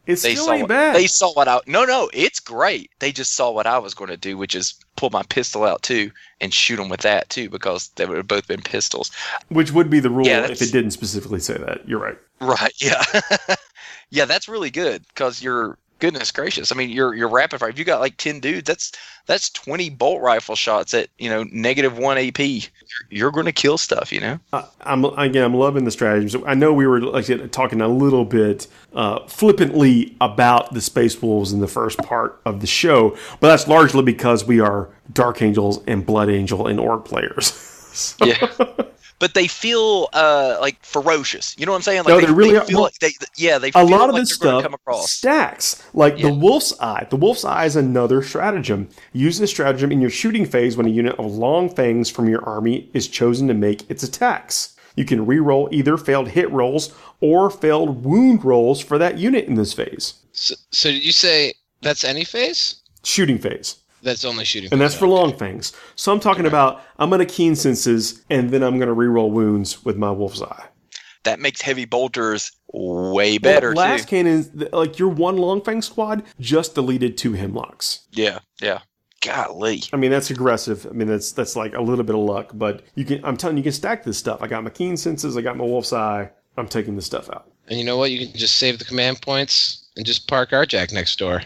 It's They still saw ain't what, bad. They saw what I. No, it's great. They just saw what I was going to do, which is pull my pistol out too and shoot them with that too, because they would have both been pistols. Which would be the rule Yeah, if that's- it didn't specifically say that. You're right. Right? Yeah, yeah. That's really good because you're goodness gracious. I mean, you're rapid fire. If you got like 10 dudes, that's 20 bolt rifle shots at -1 AP. You're going to kill stuff. I'm loving the strategies. I know we were talking a little bit flippantly about the Space Wolves in the first part of the show, but that's largely because we are Dark Angels and Blood Angel and Orc players. So- Yeah. But they feel like ferocious. You know what I'm saying? Like No, they really are. feel Well, like they a feel lot of like this they're gonna stuff come across. stacks. Like the Wolf's Eye. The Wolf's Eye is another stratagem. Use this stratagem in your shooting phase when a unit of long fangs from your army is chosen to make its attacks. You can re-roll either failed hit rolls or failed wound rolls for that unit in this phase. So did you say that's any phase? Shooting phase. That's only shooting. And that's phase, for okay. long fangs. So I'm talking about, I'm going to keen senses, and then I'm going to re-roll wounds with my Wolf's Eye. That makes heavy bolters way better Last too. cannon, like your one long fang squad just deleted 2 hemlocks. Yeah. Golly. I mean, that's aggressive. I mean, that's like a little bit of luck, but I'm telling you, you can stack this stuff. I got my keen senses, I got my Wolf's Eye. I'm taking this stuff out. And you know what? You can just save the command points and just park Arjack next door.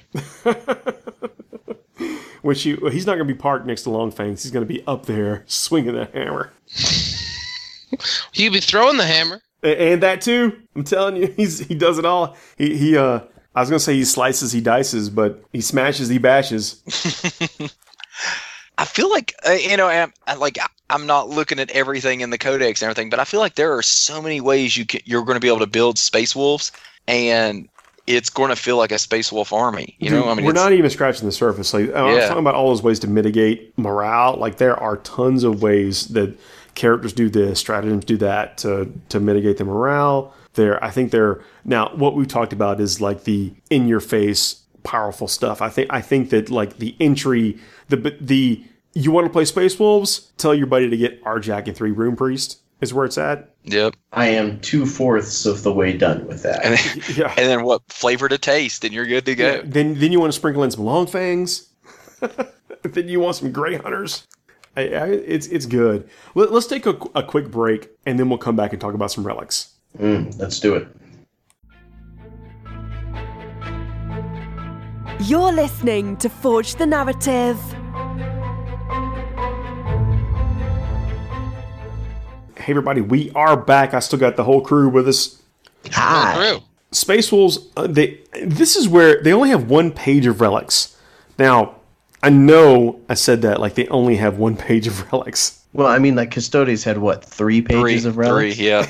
Which he's not going to be parked next to Long Fangs. He's going to be up there swinging that hammer. He'd be throwing the hammer. And that too. I'm telling you, he does it all. He I was going to say he slices, he dices, but he smashes, he bashes. I feel like I'm not looking at everything in the codex and everything, but I feel like there are so many ways you're going to be able to build Space Wolves, and it's going to feel like a Space Wolf army. Dude, I mean, we're not even scratching the surface. Like I was talking about all those ways to mitigate morale. Like there are tons of ways that characters do this, stratagems do that to mitigate the morale. I think now what we've talked about is like the in your face powerful stuff. I think that like the entry, the you want to play Space Wolves, tell your buddy to get Arjack and 3 Rune Priest is where it's at. Yep. I am 2/4 of the way done with that. Yeah. And then what? Flavor to taste, and you're good to go. Yeah, then you want to sprinkle in some long fangs. Then you want some gray hunters. It's good. Let's take a quick break, and then we'll come back and talk about some relics. Let's do it. You're listening to Forge the Narrative. Hey everybody, we are back. I still got the whole crew with us. Hi. Through. Space Wolves, this is where they only have 1 page of relics. Now, I know I said that like they only have 1 page of relics. Well, I mean, like Custodes had what, 3 pages of relics, yeah.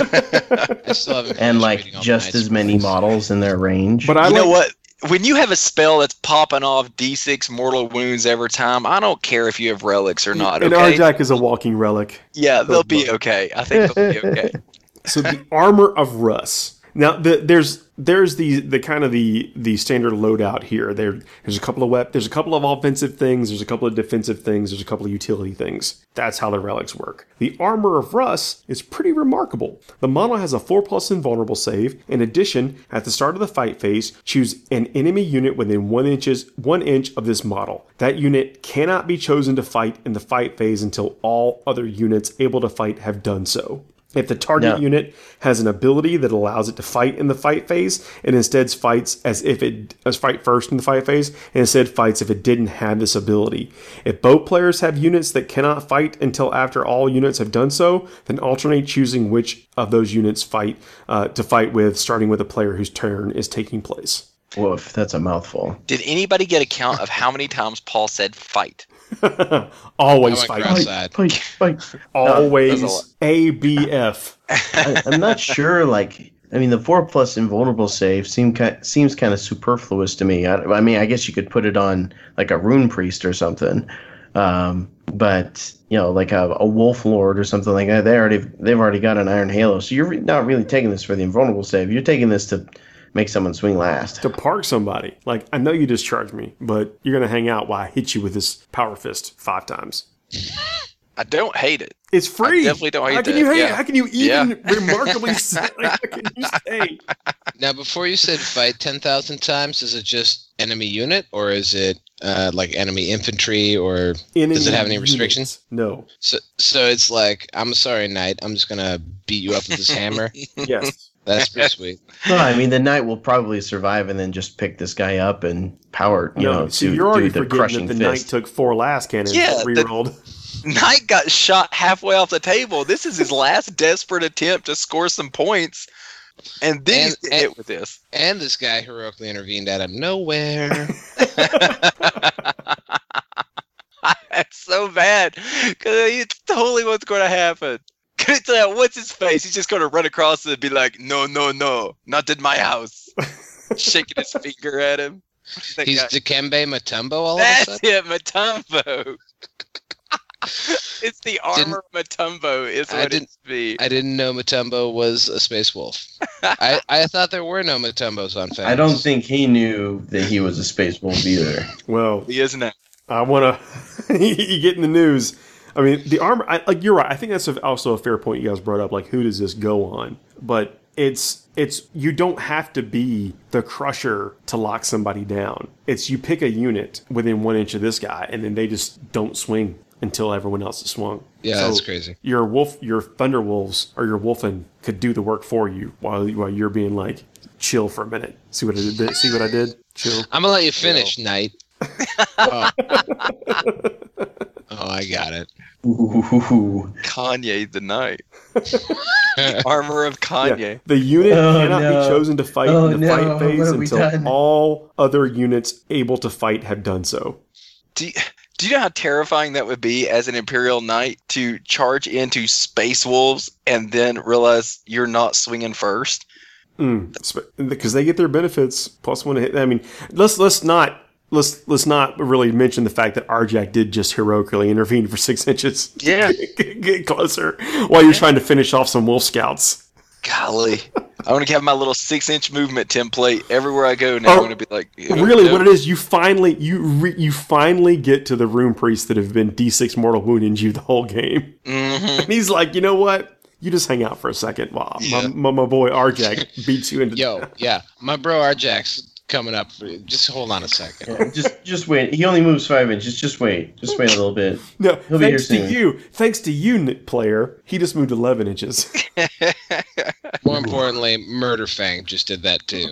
I still haven't and finished like reading all just the as many models in their range. But I You know like- what? When you have a spell that's popping off D6 mortal wounds every time, I don't care if you have relics or not. And Okay. Arjack is a walking relic. Yeah, they'll be okay. I think they'll be okay. So the armor of Russ. Now there's the kind of the standard loadout here. There's a couple of there's a couple of offensive things, there's a couple of defensive things, there's a couple of utility things. That's how the relics work. The armor of Russ is pretty remarkable. The model has a 4+ invulnerable save. In addition, at the start of the fight phase, choose an enemy unit within 1 inch of this model. That unit cannot be chosen to fight in the fight phase until all other units able to fight have done so. If the target unit has an ability that allows it to fight in the fight phase, it instead fights as if it fight first in the fight phase, and instead fights if it didn't have this ability. If both players have units that cannot fight until after all units have done so, then alternate choosing which of those units to fight with, starting with a player whose turn is taking place. Woof, that's a mouthful. Did anybody get a count of how many times Paul said fight? Always I went fight. cross-eyed. Fight. Always That's ABF. I'm not sure. Like, I mean, the 4+ invulnerable save seems kind of superfluous to me. I mean, I guess you could put it on like a Rune Priest or something, but like a Wolf Lord or something like that. They've already got an Iron Halo, so you're not really taking this for the invulnerable save. You're taking this to make someone swing last. To park somebody. Like, I know you discharged me, but you're going to hang out while I hit you with this power fist 5 times. I don't hate it. It's free. I definitely don't hate How can that, you hate yeah. it? How can you even remarkably say? How can you say? Now, before you said fight 10,000 times, is it just enemy unit, or is it like enemy infantry, or does it have any restrictions? No. So it's like, I'm sorry, knight, I'm just gonna beat you up with this hammer. Yes. That's pretty sweet. No, I mean the knight will probably survive and then just pick this guy up and power. So you're already forgetting that the knight took 4 last cannons Yeah, rerolled. Knight got shot halfway off the table. This is his last desperate attempt to score some points. And then he's getting hit with this. And this guy heroically intervened out of nowhere. That's so bad. Because he totally what's going to happen. What's his face? He's just going to run across it and be like, no, not in my house. Shaking his finger at him. He's Dikembe Mutombo all That's of a sudden? it, Mutombo. It's the armor of Mutombo is what it's be. I didn't know Mutombo was a space wolf. I thought there were no Mutombos on Fenris. I don't think he knew that he was a space wolf either. Well, He is now. I want to. You get in the news. I mean, the armor. You're right. I think that's also a fair point you guys brought up. Like, who does this go on? But it's you don't have to be the Crusher to lock somebody down. It's you pick a unit within 1 inch of this guy, and then they just don't swing until everyone else is swung. Yeah, So that's crazy. Your Thunderwolves or your Wolfen could do the work for you while you're being like, chill for a minute. See what I did? See what I did? Chill. I'm gonna let you finish, knight. Oh, I got it. Ooh. Kanye the Knight. The armor of Kanye. Yeah. The unit cannot be chosen to fight in the fight What phase have we until done? all other units able to fight have done so. Do you know how terrifying that would be as an Imperial Knight to charge into Space Wolves and then realize you're not swinging first? Because they get their benefits plus 1 hit. I mean, let's not really mention the fact that Arjak did just heroically intervene for 6 inches. Yeah. Get closer while you're trying to finish off some Wolf Scouts. Golly. I want to have my little 6-inch movement template everywhere I go now. I'm going to be like, Really, what it is, you finally get to the Rune Priests that have been D6 mortal wounding you the whole game. Mm-hmm. And he's like, you know what? You just hang out for a second while my boy Arjak beats you into. Yo, yeah, my bro Arjak's coming up. Just hold on a second. Yeah, just wait. He only moves 5 inches. Just wait. Just wait a little bit. No, He'll be here thanks to you, player. He just moved 11 inches. More importantly, Murderfang just did that too.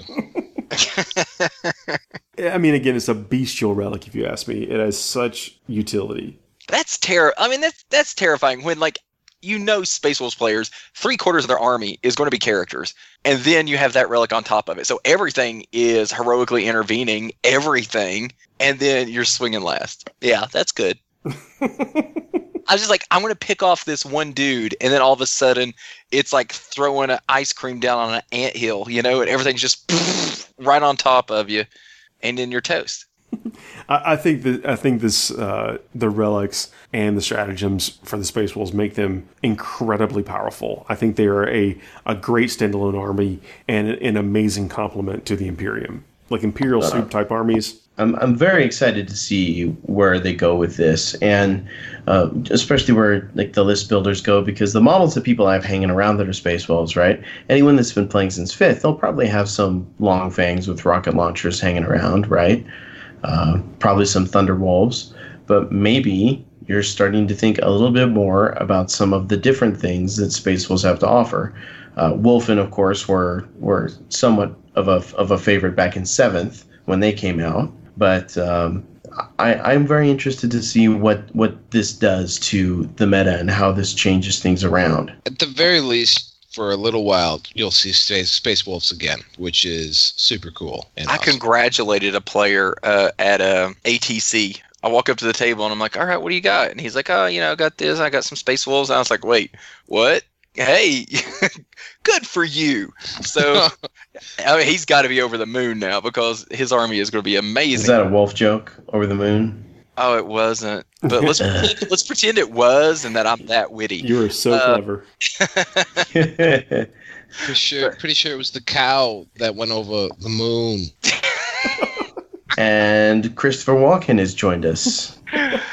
I mean, again, it's a bestial relic, if you ask me. It has such utility. That's that's terrifying when, like, Space Wolves players, 3/4 of their army is going to be characters. And then you have that relic on top of it. So everything is heroically intervening, everything, and then you're swinging last. Yeah, that's good. I was just like, I'm going to pick off this one dude, and then all of a sudden, it's like throwing an ice cream down on an anthill, and everything's just right on top of you, and then you're toast. I think the relics and the stratagems for the Space Wolves make them incredibly powerful. I think they are a great standalone army and an amazing complement to the Imperium. Like Imperial soup type armies. I'm very excited to see where they go with this, and especially where like the list builders go, because the models that people have hanging around that are Space Wolves, right? Anyone that's been playing since 5th, they'll probably have some long fangs with rocket launchers hanging around, right? Probably some Thunderwolves, but maybe you're starting to think a little bit more about some of the different things that Space Wolves have to offer. Wolfen, of course, were somewhat of a favorite back in 7th when they came out, but I'm very interested to see what this does to the meta and how this changes things around. At the very least, for a little while, you'll see Space Wolves again, which is super cool. And I awesome. congratulated a player at ATC. I walk up to the table and I'm like, all right, what do you got? And he's like, oh, I got this. I got some Space Wolves. And I was like, wait, what? Hey, good for you. So he's got to be over the moon now because his army is going to be amazing. Is that a wolf joke? Over the moon? Oh, it wasn't. But let's pretend it was and that I'm that witty. You are so clever. Pretty sure it was the cow that went over the moon. And Christopher Walken has joined us.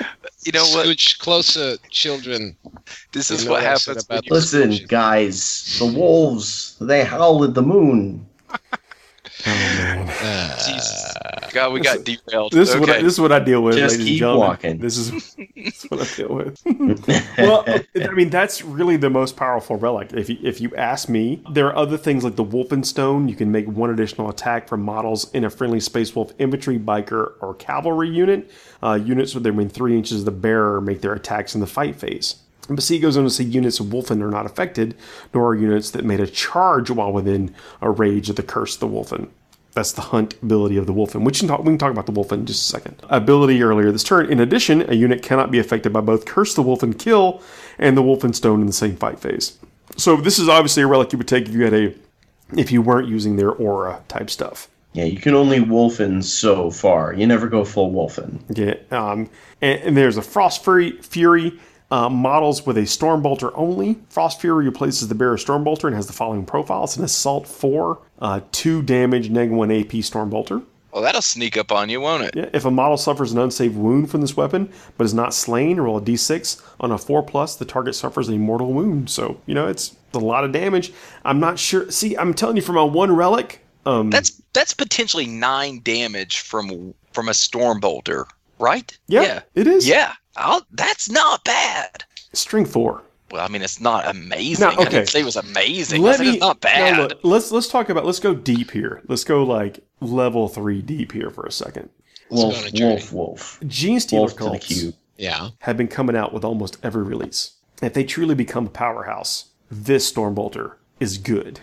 You know what? Scooch closer, children. This You is know what what I said happens. about When you, Listen, guys, the wolves, they howl at the moon. Oh man. Jesus. God, we got derailed. This is Okay. this is what I deal with, Just ladies and keep gentlemen. walking. This is what I deal with. Well, I mean, that's really the most powerful relic. If you ask me, there are other things like the Wolfenstone. You can make one additional attack from models in a friendly Space Wolf infantry, biker, or cavalry unit. Units within 3 inches of the bearer make their attacks in the fight phase. But see, it goes on to say units of Wolfen are not affected, nor are units that made a charge while within a rage of the Curse of the Wolfen. That's the hunt ability of the Wolfen. We can talk about the Wolfen in just a second. Ability earlier this turn. In addition, a unit cannot be affected by both Curse the Wolfen Kill and the Wolfenstone in the same fight phase. So this is obviously a relic you would take if you weren't using their aura type stuff. Yeah, you can only wolfen so far. You never go full wolfen. Yeah, and there's a Frost Fury. Models with a Stormbolter only. Frost Fury replaces the bearer Stormbolter and has the following profile. It's an Assault 4, 2 damage, -1 AP Stormbolter. Well, that'll sneak up on you, won't it? Yeah, if a model suffers an unsaved wound from this weapon, but is not slain, roll a d6. On a 4+, the target suffers a mortal wound. So, it's a lot of damage. I'm not sure. See, I'm telling you, from a one relic... That's potentially 9 damage from a Stormbolter, right? Yeah, it is. Yeah. That's not bad. String 4. Well, I mean, it's not amazing. No, okay. I didn't say it was amazing. I said it's not bad. No, look, let's go deep here. Let's go like level 3 deep here for a second. Wolf. Gene Stealer Wolf to the cults cube. Yeah. have been coming out with almost every release. If they truly become a powerhouse, this Stormbolter is good.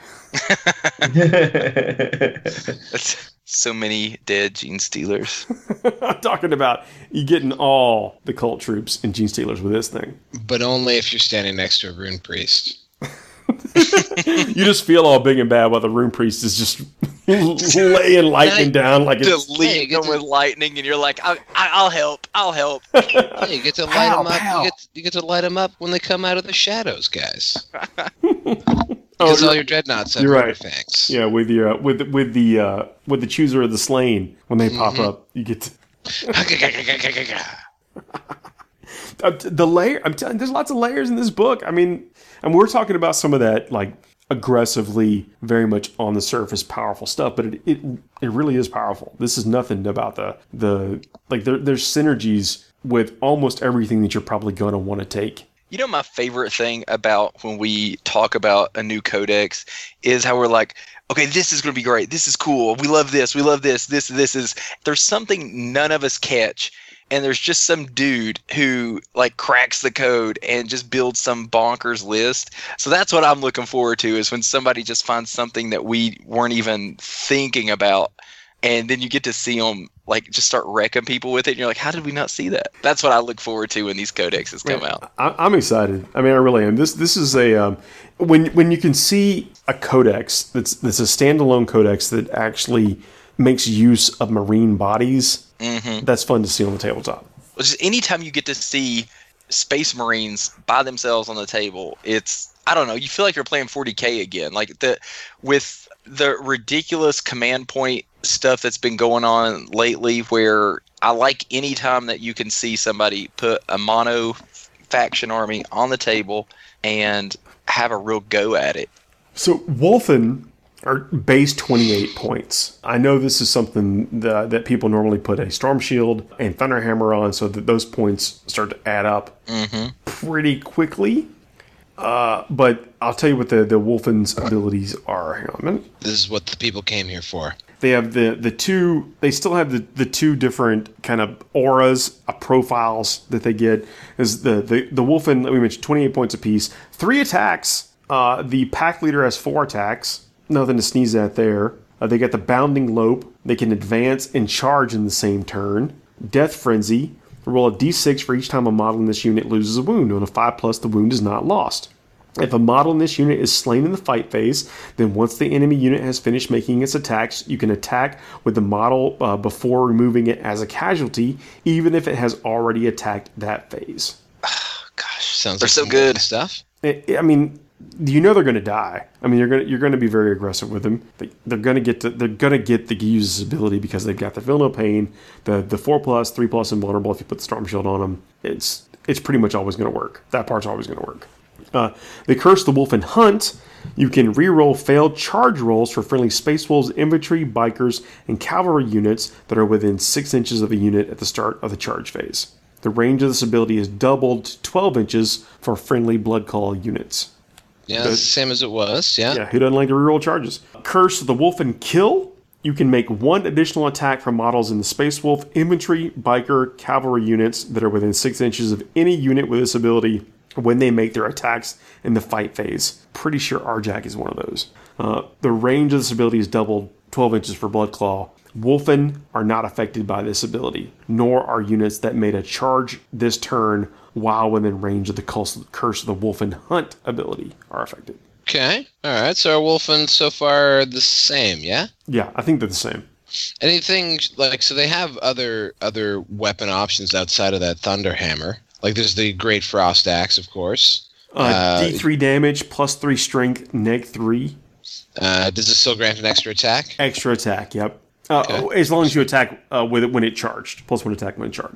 That's so many dead Gene Stealers. I'm talking about you getting all the cult troops and Gene Stealers with this thing. But only if you're standing next to a rune priest. You just feel all big and bad while the Rune Priest is just laying lightning down like it's... Delete them with lightning, and you're like, I'll help. Yeah, you get to light Pow, them up. pow. You get to light them up when they come out of the shadows, guys. Oh, Because all your dreadnoughts have you're right. fangs. Yeah, with your with the chooser of the slain when they pop up, you get the layer. I'm telling you, there's lots of layers in this book. I mean, and we're talking about some of that like aggressively, very much on the surface, powerful stuff, but it really is powerful. This is nothing about the like. There's synergies with almost everything that you're probably gonna want to take. You know, my favorite thing about when we talk about a new codex is how we're like, okay, this is going to be great. This is cool. We love this. We love this. This is, there's something none of us catch. And there's just some dude who like cracks the code and just builds some bonkers list. So that's what I'm looking forward to, is when somebody just finds something that we weren't even thinking about. And then you get to see them like just start wrecking people with it. And you're like, how did we not see that? That's what I look forward to when these codexes come out. I'm excited. I mean, I really am. This is a when you can see a codex that's a standalone codex that actually makes use of marine bodies. Mm-hmm. That's fun to see on the tabletop. Well, just anytime you get to see Space Marines by themselves on the table, it's, I don't know, you feel like you're playing 40K again. Like with the ridiculous command point stuff that's been going on lately, where I like any time that you can see somebody put a mono faction army on the table and have a real go at it. So Wolfen are base 28 points. I know this is something that people normally put a Storm Shield and Thunderhammer on, so that those points start to add up pretty quickly. But I'll tell you what the Wolfen's abilities are. Hang on a minute. This is what the people came here for. They have the two. They still have the two different kind of auras, profiles that they get. Is the Wolfen? We mentioned 28 points apiece, 3 attacks. The pack leader has 4 attacks. Nothing to sneeze at there. They got the Bounding Lope. They can advance and charge in the same turn. Death Frenzy. Roll a d6 for each time a model in this unit loses a wound. On a 5+, the wound is not lost. If a model in this unit is slain in the fight phase, then once the enemy unit has finished making its attacks, you can attack with the model before removing it as a casualty, even if it has already attacked that phase. Gosh, sounds They're like so some good stuff. I mean, you know they're going to die. I mean, you're going to be very aggressive with them. They're going to get the use this ability because they've got the Feel No Pain, the 4+, 3+, invulnerable. If you put the Storm Shield on them, it's pretty much always going to work. That part's always going to work. They Curse the Wolf and Hunt. You can reroll failed charge rolls for friendly Space Wolves, infantry, bikers, and cavalry units that are within 6 inches of a unit at the start of the charge phase. The range of this ability is doubled to 12 inches for friendly Bloodclaw units. Yeah, that's the same as it was. Yeah. Yeah, who doesn't like to reroll charges? Curse the Wolf and Kill. You can make 1 additional attack from models in the Space Wolf, infantry, biker, cavalry units that are within 6 inches of any unit with this ability when they make their attacks in the fight phase. Pretty sure Arjak is one of those. The range of this ability is doubled 12 inches for Bloodclaw. Wolfen are not affected by this ability, nor are units that made a charge this turn while within range of the Curse of the Wolf and Hunt ability are affected. Okay. All right. So our Wolfen so far the same, yeah? Yeah, I think they're the same. Anything like, so they have other weapon options outside of that Thunderhammer. Like there's the Great Frost Axe, of course. D3 damage, +3 strength, -3. Does it still grant an extra attack? Extra attack, yep. Okay. As long as you attack with it when it charged. +1 attack when it charged.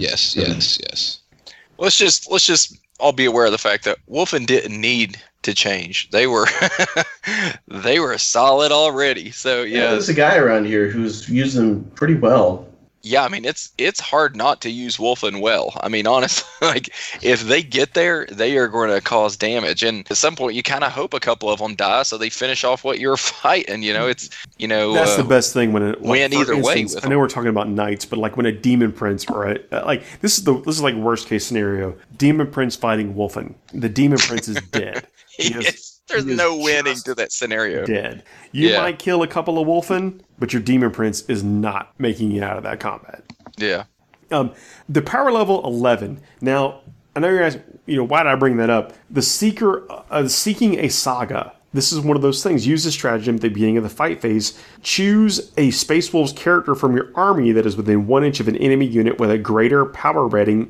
Yes. Let's just all be aware of the fact that Wolfen didn't need to change. They were they were solid already. So yeah, there's a guy around here who's used them pretty well. Yeah, I mean it's hard not to use Wolfen well. I mean, honestly, like if they get there, they are going to cause damage, and at some point you kind of hope a couple of them die so they finish off what you're fighting. That's the best thing when it win either way. With I know we're talking about knights, but like when a demon prince, right? Like this is like worst case scenario. Demon prince fighting Wolfen. The demon prince is dead. There's no winning to that scenario. Dead. You might kill a couple of Wolfen, but your demon prince is not making it out of that combat. Yeah. The power level 11. Now, I know you're asking, why did I bring that up? The Seeker, Seeking a Saga. This is one of those things. Use this stratagem at the beginning of the fight phase. Choose a Space Wolves character from your army that is within 1 inch of an enemy unit with a greater power rating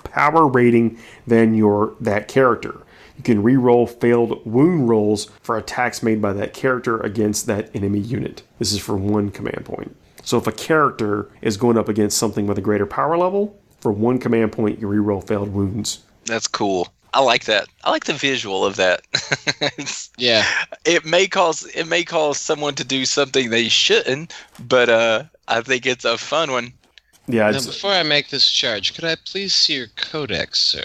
than that character. You can re-roll failed wound rolls for attacks made by that character against that enemy unit. This is for 1 command point. So if a character is going up against something with a greater power level, for 1 command point, you re-roll failed wounds. That's cool. I like that. I like the visual of that. Yeah. It may cause someone to do something they shouldn't, but I think it's a fun one. Yeah. Now, before I make this charge, could I please see your codex, sir?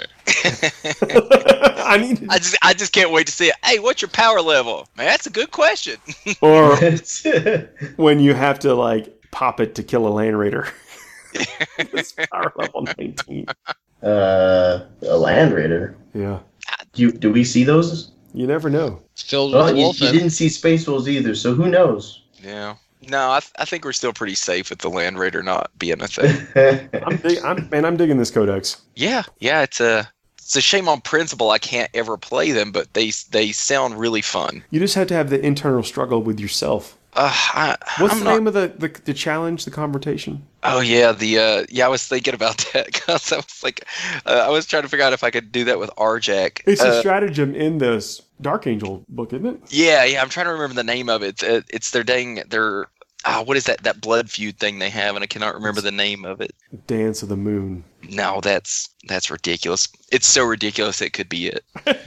I just can't wait to see it. Hey, what's your power level? Man, that's a good question. Or when you have to pop it to kill a Land Raider. It's power level 19. A Land Raider. Yeah. Do we see those? You never know. It's filled with Wolfen. You didn't see Space Wolves either, so who knows? Yeah. No, I think we're still pretty safe with the Land Raider not being a thing. I'm digging this codex. Yeah. It's a shame on principle I can't ever play them, but they sound really fun. You just have to have the internal struggle with yourself. What's the name of the challenge, the confrontation? Oh yeah, I was thinking about that because I was I was trying to figure out if I could do that with Arjak. It's a stratagem in this Dark Angel book, isn't it? Yeah, I'm trying to remember the name of it. It's their what is that blood feud thing they have, and I cannot remember the name of it. Dance of the Moon. No, that's ridiculous. It's so ridiculous it could be it.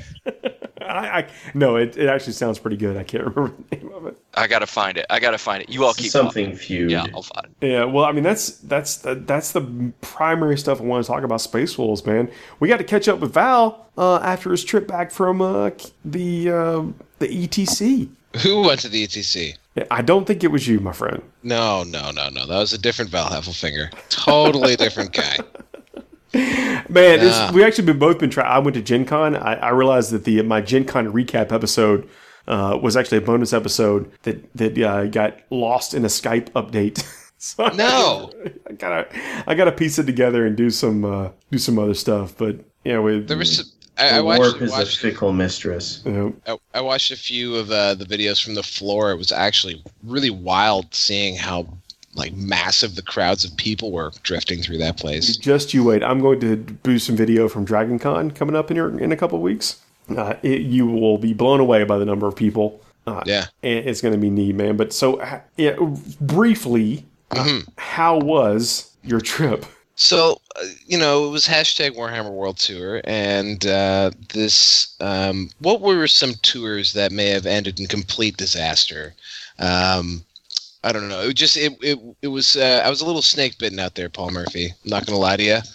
No, it actually sounds pretty good. I can't remember the name of it. I gotta find it. You all keep something talking. feud. Yeah, I'll find it. Yeah, well, I mean that's the primary stuff I want to talk about Space Wolves, man. We got to catch up with Val after his trip back from the ETC. Who went to the ETC? I don't think it was you, my friend. No. That was a different Val Heffelfinger. Totally different guy. Man, we actually both been trying. I went to Gen Con. I realized that my Gen Con recap episode was actually a bonus episode that got lost in a Skype update. So no, I gotta piece it together and do some other stuff. But yeah, warp is a fickle mistress. I watched a few of the videos from the floor. It was actually really wild seeing how massive the crowds of people were drifting through that place. Just you wait. I'm going to boost some video from Dragon Con coming up in a couple of weeks. You will be blown away by the number of people. Yeah. And it's going to be neat, man. But so, briefly, how was your trip? So, it was hashtag Warhammer World Tour, and what were some tours that may have ended in complete disaster? I don't know. It was. I was a little snake bitten out there, Paul Murphy. I'm not gonna lie to you.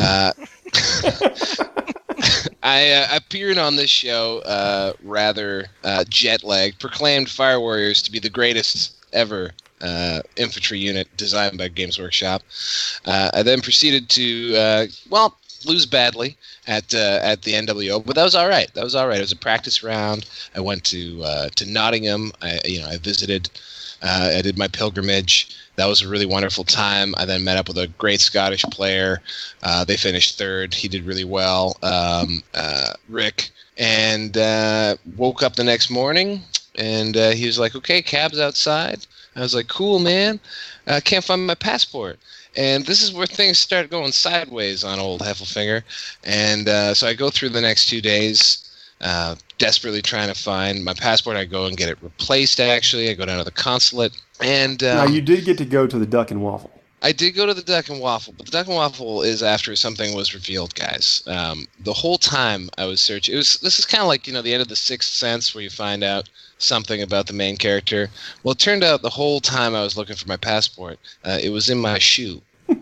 I appeared on this show rather jet-lagged, proclaimed Fire Warriors to be the greatest ever infantry unit designed by Games Workshop. I then proceeded to lose badly at the NWO, but that was all right. It was a practice round. I went to Nottingham. I visited. I did my pilgrimage. That was a really wonderful time. I then met up with a great Scottish player. They finished third. He did really well, Rick. And woke up the next morning, and he was like, "Okay, cab's outside." I was like, "Cool, man. I can't find my passport." And this is where things start going sideways on old Heffelfinger. And so I go through the next 2 days, desperately trying to find my passport. I go and get it replaced, actually. I go down to the consulate. And now, you did get to go to the Duck and Waffle. I did go to the Duck and Waffle, but the Duck and Waffle is after something was revealed, guys. The whole time I was searching, this is kind of like, the end of The Sixth Sense, where you find out something about the main character. Well, it turned out the whole time I was looking for my passport, it was in my shoe.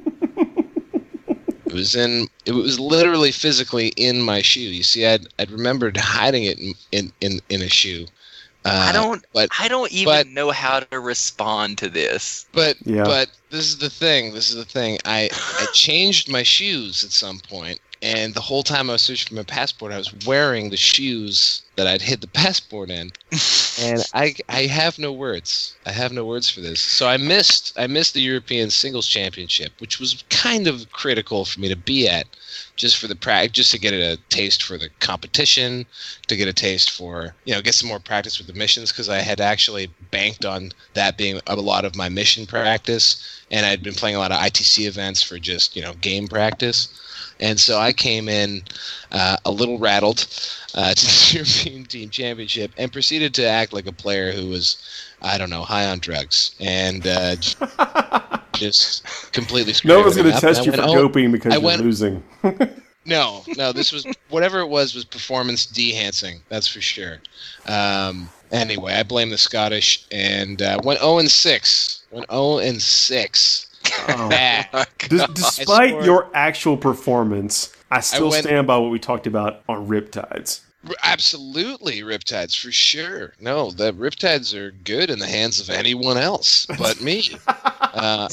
It was literally physically in my shoe. You see, I'd remembered hiding it in a shoe. I don't even know how to respond to this. But this is the thing. I changed my shoes at some point, and the whole time I was searching for my passport, I was wearing the shoes that I'd hid the passport in. And I have no words. I have no words for this. So I missed the European Singles Championship, which was kind of critical for me to be at, just for the just to get a taste for the competition, to get a taste for, get some more practice with the missions, because I had actually banked on that being a lot of my mission practice, and I'd been playing a lot of ITC events for just, game practice. And so I came in a little rattled to the European Team Championship and proceeded to act like a player who was, I don't know, high on drugs, and just completely screwed. No one's going to test you for doping because you're losing. No, this was, whatever it was performance de-hancing, that's for sure. Anyway, I blame the Scottish, and went 0-6. Went 0-6. Bad. Despite your actual performance, I still stand by what we talked about on Riptides. Absolutely, Riptides, for sure. No, the Riptides are good in the hands of anyone else but me. I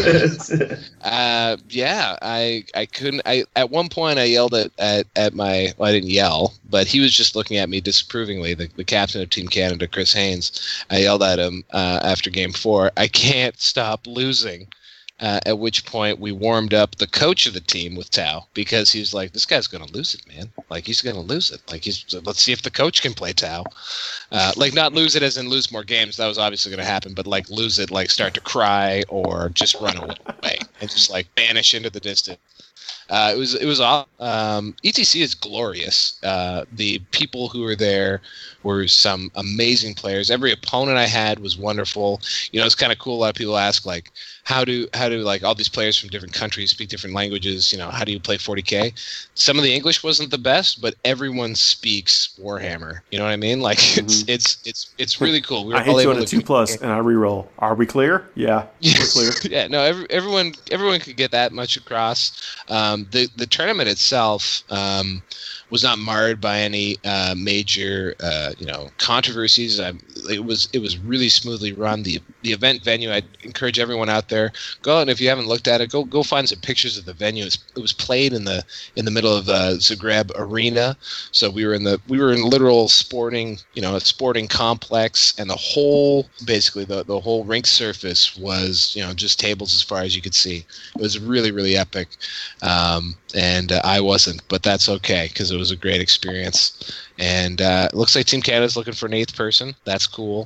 couldn't. At one point I yelled at my. Well, I didn't yell, but he was just looking at me disapprovingly. The captain of Team Canada, Chris Haynes. I yelled at him after Game 4. I can't stop losing. At which point we warmed up the coach of the team with Tau, because he was like, "This guy's going to lose it, man. Like, he's going to lose it. Like, let's see if the coach can play Tau. Like, not lose it as in lose more games. That was obviously going to happen, but like lose it, like start to cry or just run away and just like vanish into the distance." It was awesome. ETC is glorious. The people who were there were some amazing players. Every opponent I had was wonderful. It's kind of cool. A lot of people ask, like, how do like all these players from different countries speak different languages? How do you play 40K? Some of the English wasn't the best, but everyone speaks Warhammer. You know what I mean? Like, it's really cool. We were I hit you on a 2+ and I reroll. Are we clear? Yeah, we're clear. Yeah, no, everyone could get that much across. The tournament itself was not marred by any major controversies. It was really smoothly run. The event venue, I'd encourage everyone out there, go out, and if you haven't looked at it, go find some pictures of the venue. It was played in the middle of Zagreb Arena, so we were in literal sporting, a sporting complex, and the whole rink surface was just tables as far as you could see. It was really, really epic, and I wasn't, but that's okay because it was a great experience. And it looks like Team Canada's looking for an 8th person. That's cool.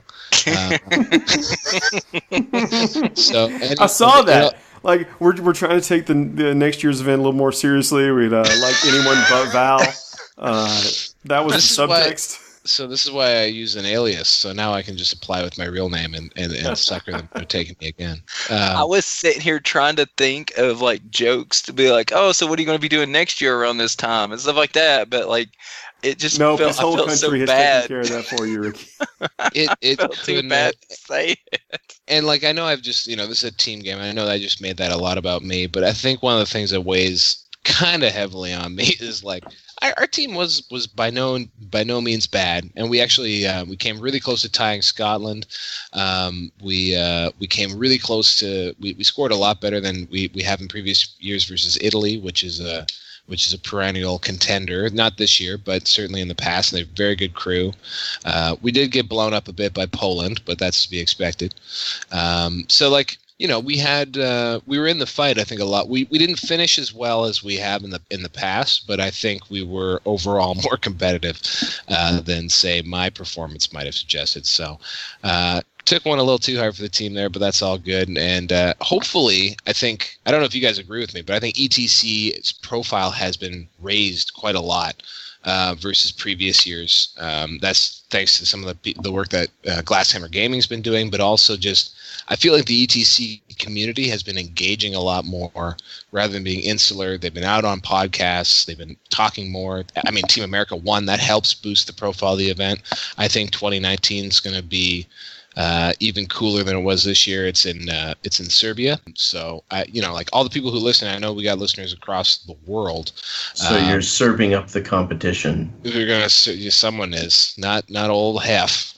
I saw that. Like, we're trying to take the next year's event a little more seriously. We'd like anyone but Val. That was the This is why- subtext. So this is why I use an alias. So now I can just apply with my real name and sucker them for taking me again. I was sitting here trying to think of like jokes to be like, oh, so what are you going to be doing next year around this time and stuff like that. But like, it just Nope, felt, this whole I felt country so has bad. taken care of that for you, Ricky. It felt too bad to say it. And like I know I've just this is a team game. I know that I just made that a lot about me, but I think one of the things that weighs kind of heavily on me is like our team was by no means bad, and we actually we came really close to tying Scotland. We came really close to we scored a lot better than we have in previous years versus Italy, which is a perennial contender. Not this year, but certainly in the past. And they're a very good crew. We did get blown up a bit by Poland, but that's to be expected. So like. We were in the fight. I think a lot. We didn't finish as well as we have in the past, but I think we were overall more competitive than say my performance might have suggested. So took one a little too hard for the team there, but that's all good. And hopefully, I don't know if you guys agree with me, but I think ETC's profile has been raised quite a lot. Versus previous years. That's thanks to some of the work that Glasshammer Gaming's been doing, but also just I feel like the ETC community has been engaging a lot more rather than being insular. They've been out on podcasts. They've been talking more. I mean, Team America won. That helps boost the profile of the event. I think 2019 is going to be even cooler than it was this year. It's in Serbia. So like all the people who listen, I know we got listeners across the world. So you're serving up the competition. We're gonna. Someone is not old half.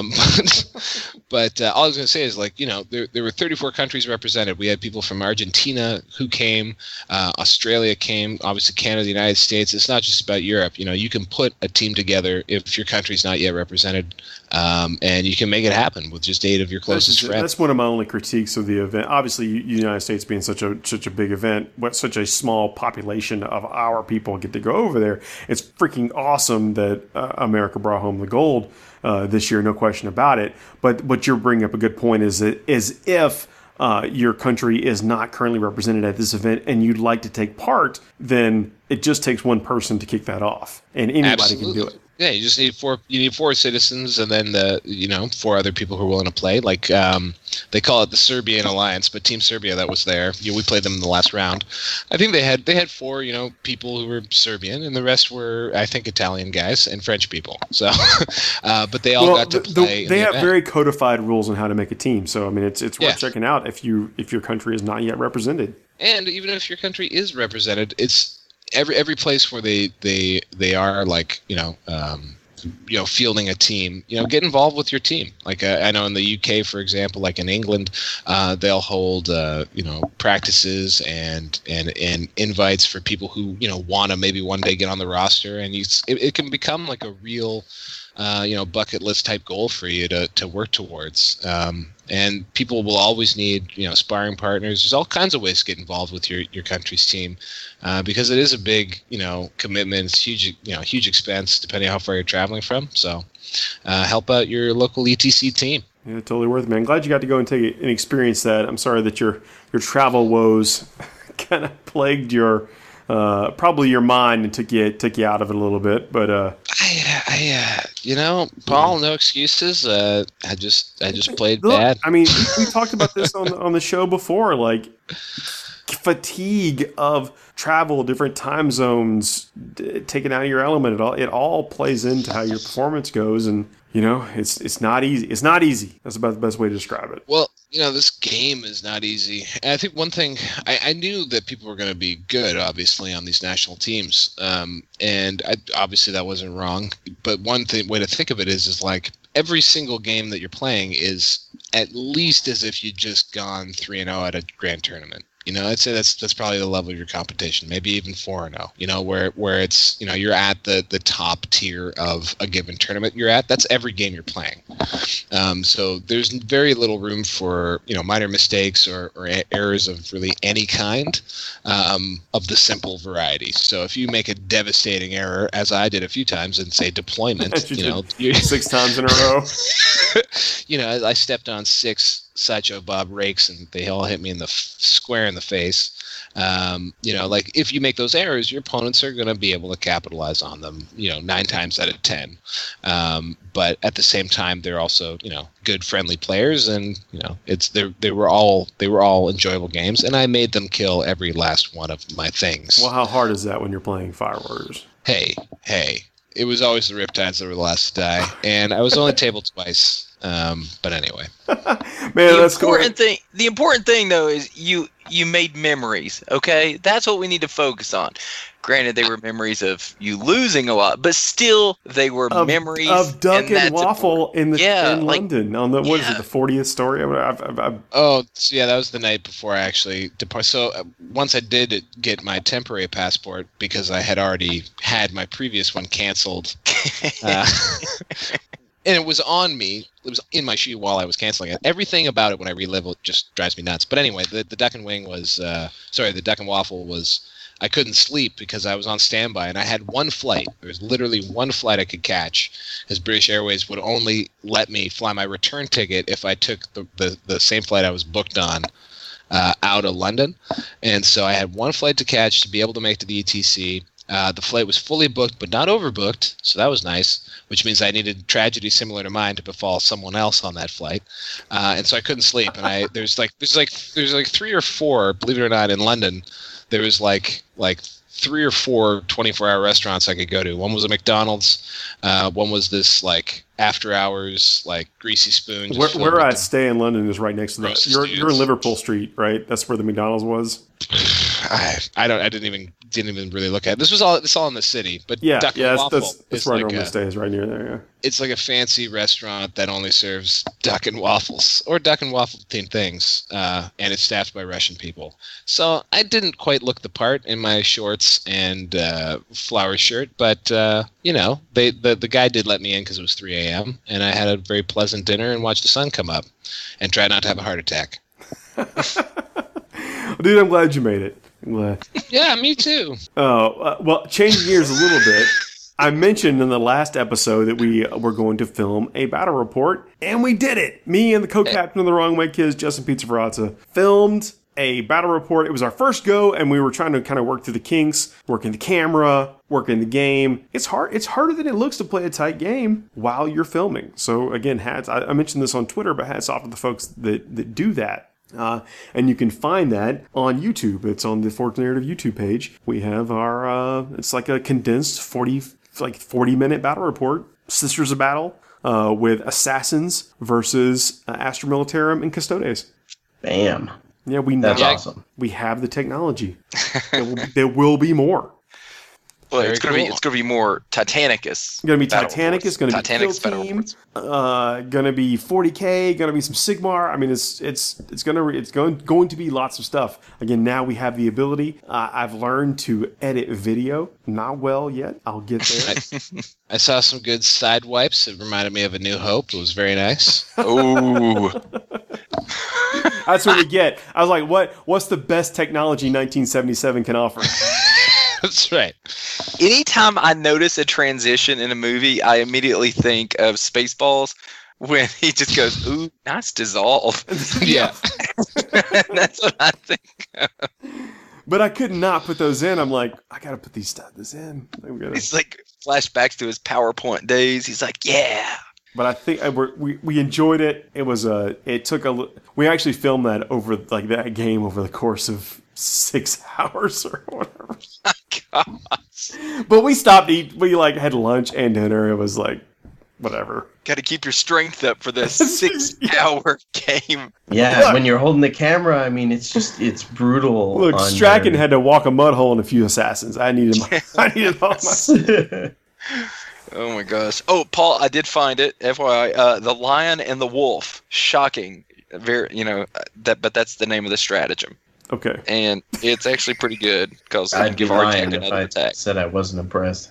But all I was gonna say is there were 34 countries represented. We had people from Argentina who came, Australia came, obviously Canada, the United States. It's not just about Europe. You can put a team together if your country's not yet represented, and you can make it happen with just 8 of your closest friends. That's one of my only critiques of the event. Obviously, the United States being such a big event, but such a small population of our people get to go over there. It's freaking awesome that America brought home the gold this year, no question about it. But what you're bringing up a good point is if your country is not currently represented at this event and you'd like to take part, then it just takes one person to kick that off, and anybody can do it. Yeah, you just need 4. You need 4 citizens, and then 4 other people who are willing to play. Like they call it the Serbian Alliance, but Team Serbia that was there. We played them in the last round. I think they had 4 people who were Serbian, and the rest were I think Italian guys and French people. So, but they all got to play. They have very codified rules on how to make a team. So I mean, it's worth checking out if your country is not yet represented. And even if your country is represented, it's every place where they are fielding a team, get involved with your team. Like I know in the UK, for example, like in England, they'll hold practices and invites for people who want to maybe one day get on the roster, and it can become like a real bucket list type goal for you to work towards. And people will always need, sparring partners. There's all kinds of ways to get involved with your country's team, because it is a big, commitment. It's huge expense depending on how far you're traveling from. So, help out your local ETC team. Yeah, totally worth it, man. Glad you got to go and take it and experience that. I'm sorry that your travel woes kind of plagued your probably your mind and took you out of it a little bit, but Paul, no excuses. I just played bad. I mean, we talked about this on the show before, like fatigue of travel, different time zones, taking out of your element. It all plays into how your performance goes, and it's not easy. It's not easy. That's about the best way to describe it. Well, this game is not easy. And I think one thing, I knew that people were going to be good, obviously, on these national teams. And obviously that wasn't wrong. But one way to think of it is like every single game that you're playing is at least as if you'd just gone 3-0 at a grand tournament. I'd say that's probably the level of your competition, maybe even 4-0. Where it's you're at the top tier of a given tournament you're at. That's every game you're playing. So there's very little room for minor mistakes or errors of really any kind of the simple variety. So if you make a devastating error, as I did a few times, and say deployment, you 6 times in a row. I stepped on six Sideshow Bob rakes and they all hit me in the square in the face. Like if you make those errors, your opponents are going to be able to capitalize on them, 9 times out of 10. But at the same time, they're also, good friendly players, and they were all enjoyable games, and I made them kill every last one of my things. Well, how hard is that when you're playing Fire Warriors? Hey, it was always the Riptides that were the last to die, and I was only tabled twice. But anyway, man, that's cool. The important thing though is you made memories. Okay, that's what we need to focus on. Granted, they were memories of you losing a lot, but still, they were memories of Duck and Waffle in London on the what is it, the 40th story? Oh, so yeah, that was the night before I actually departed. So once I did get my temporary passport because I had already had my previous one canceled. And it was on me. It was in my shoe while I was canceling it. Everything about it when I relive it just drives me nuts. But anyway, the Duck and Wing was the Duck and Waffle was. I couldn't sleep because I was on standby, and I had one flight. There was literally one flight I could catch, as British Airways would only let me fly my return ticket if I took the same flight I was booked on out of London. And so I had one flight to catch to be able to make to the ETC. The flight was fully booked, but not overbooked, so that was nice, which means I needed tragedy similar to mine to befall someone else on that flight, and so I couldn't sleep. And there's like 3 or 4, believe it or not, in London. There was like 3 or 4 24-hour restaurants I could go to. One was a McDonald's. One was this like after hours like Greasy Spoon. Where I stay in London is right next to that. You're in Liverpool Street, right? That's where the McDonald's was. I didn't even really look at it. This is all in the city, but Duck and Waffle that's where I normally stay, is right near there. Yeah, it's like a fancy restaurant that only serves duck and waffles or duck and waffle themed things, and it's staffed by Russian people. So I didn't quite look the part in my shorts and flower shirt, but the guy did let me in because it was 3 a.m. and I had a very pleasant dinner and watched the sun come up, and tried not to have a heart attack. Dude, I'm glad you made it. I'm glad. Yeah, me too. Well, changing gears a little bit, I mentioned in the last episode that we were going to film a battle report, and we did it. Me and the co-captain of the Wrong Way Kids, Justin Pizza Ferrazza, filmed a battle report. It was our first go, and we were trying to kind of work through the kinks, working the camera, working the game. It's hard. It's harder than it looks to play a tight game while you're filming. So again, I mentioned this on Twitter, but hats off to the folks that do that. And you can find that on YouTube. It's on the Forged Narrative YouTube page. We have our, it's like a condensed 40-minute battle report, Sisters of Battle, with Assassins versus Astra Militarum and Custodes. Bam. Yeah, that's awesome. We have the technology. There will be more. Well, it's gonna be more Titanicus. It's gonna be Titanicus. Gonna be Kill Team. Gonna be 40K. Gonna be some Sigmar. I mean, it's going to be lots of stuff. Again, now we have the ability. I've learned to edit video. Not well yet. I'll get there. I saw some good side wipes. It reminded me of A New Hope. It was very nice. Oh. That's what we get. I was like, what's the best technology 1977 can offer? That's right. Anytime I notice a transition in a movie, I immediately think of Spaceballs when he just goes, "Ooh, nice dissolve." Yeah. That's what I think of. But I could not put those in. I'm like, I gotta put this in. He's like flashbacks to his PowerPoint days. He's like, yeah. But I think we enjoyed it. We actually filmed that over that game over the course of 6 hours or whatever. Oh, gosh. But we stopped eat. We had lunch and dinner. It was like, whatever. Got to keep your strength up for this 6-hour game. Yeah, look, when you're holding the camera, I mean, it's brutal. Look, Strachan had to walk a mud hole in a few assassins. I needed all my. Oh my gosh. Oh, Paul, I did find it. FYI, the Lion and the Wolf. Shocking. Very, but that's the name of the stratagem. Okay. And it's actually pretty good because I'd give Ryan if I attack. Said I wasn't impressed.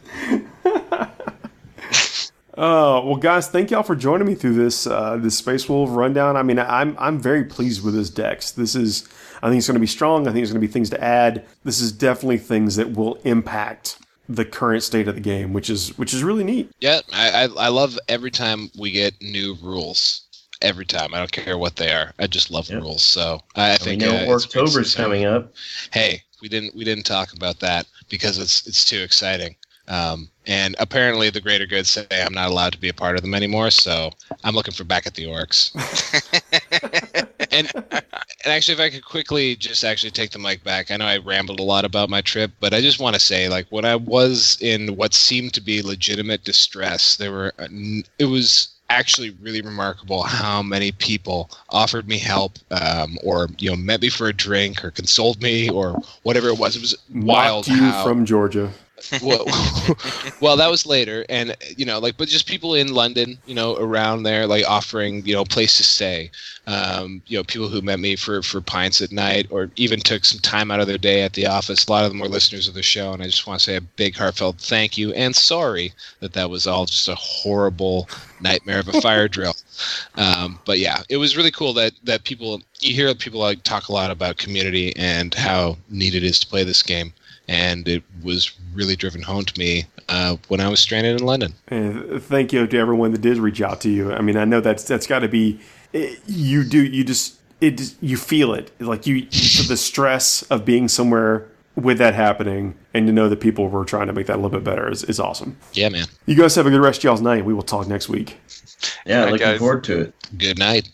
Well, guys, thank y'all for joining me through this Space Wolf rundown. I mean, I'm very pleased with this Dex. I think it's going to be strong. I think there's going to be things to add. This is definitely things that will impact the current state of the game, which is really neat. Yeah, I love every time we get new rules. every time. I don't care what they are. I just love the rules. So I think we know it's Orktober's coming up. Hey, we didn't talk about that because it's too exciting. And apparently the greater good say I'm not allowed to be a part of them anymore, so I'm looking for Back at the Orcs. and actually, if I could quickly just actually take the mic back, I know I rambled a lot about my trip, but I just want to say, like, when I was in what seemed to be legitimate distress, it was actually really remarkable how many people offered me help, or met me for a drink, or consoled me, or whatever it was. It was wild. Mocked you from Georgia. well, that was later, and but just people in London, around there, like offering, place to stay, people who met me for pints at night, or even took some time out of their day at the office. A lot of them were listeners of the show, and I just want to say a big heartfelt thank you and sorry that was all just a horrible nightmare of a fire drill. But yeah, it was really cool that you hear people like talk a lot about community and how neat it is to play this game. And it was really driven home to me when I was stranded in London. And thank you to everyone that did reach out to you. I mean, I know that's got to be, you feel it. Like the stress of being somewhere with that happening, and to know that people were trying to make that a little bit better is awesome. Yeah, man. You guys have a good rest of y'all's night. We will talk next week. Yeah, looking forward to it. Good night.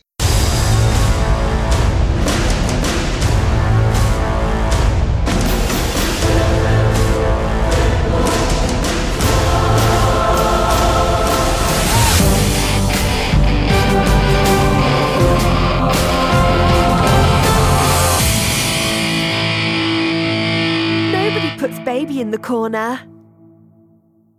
Puts baby in the corner.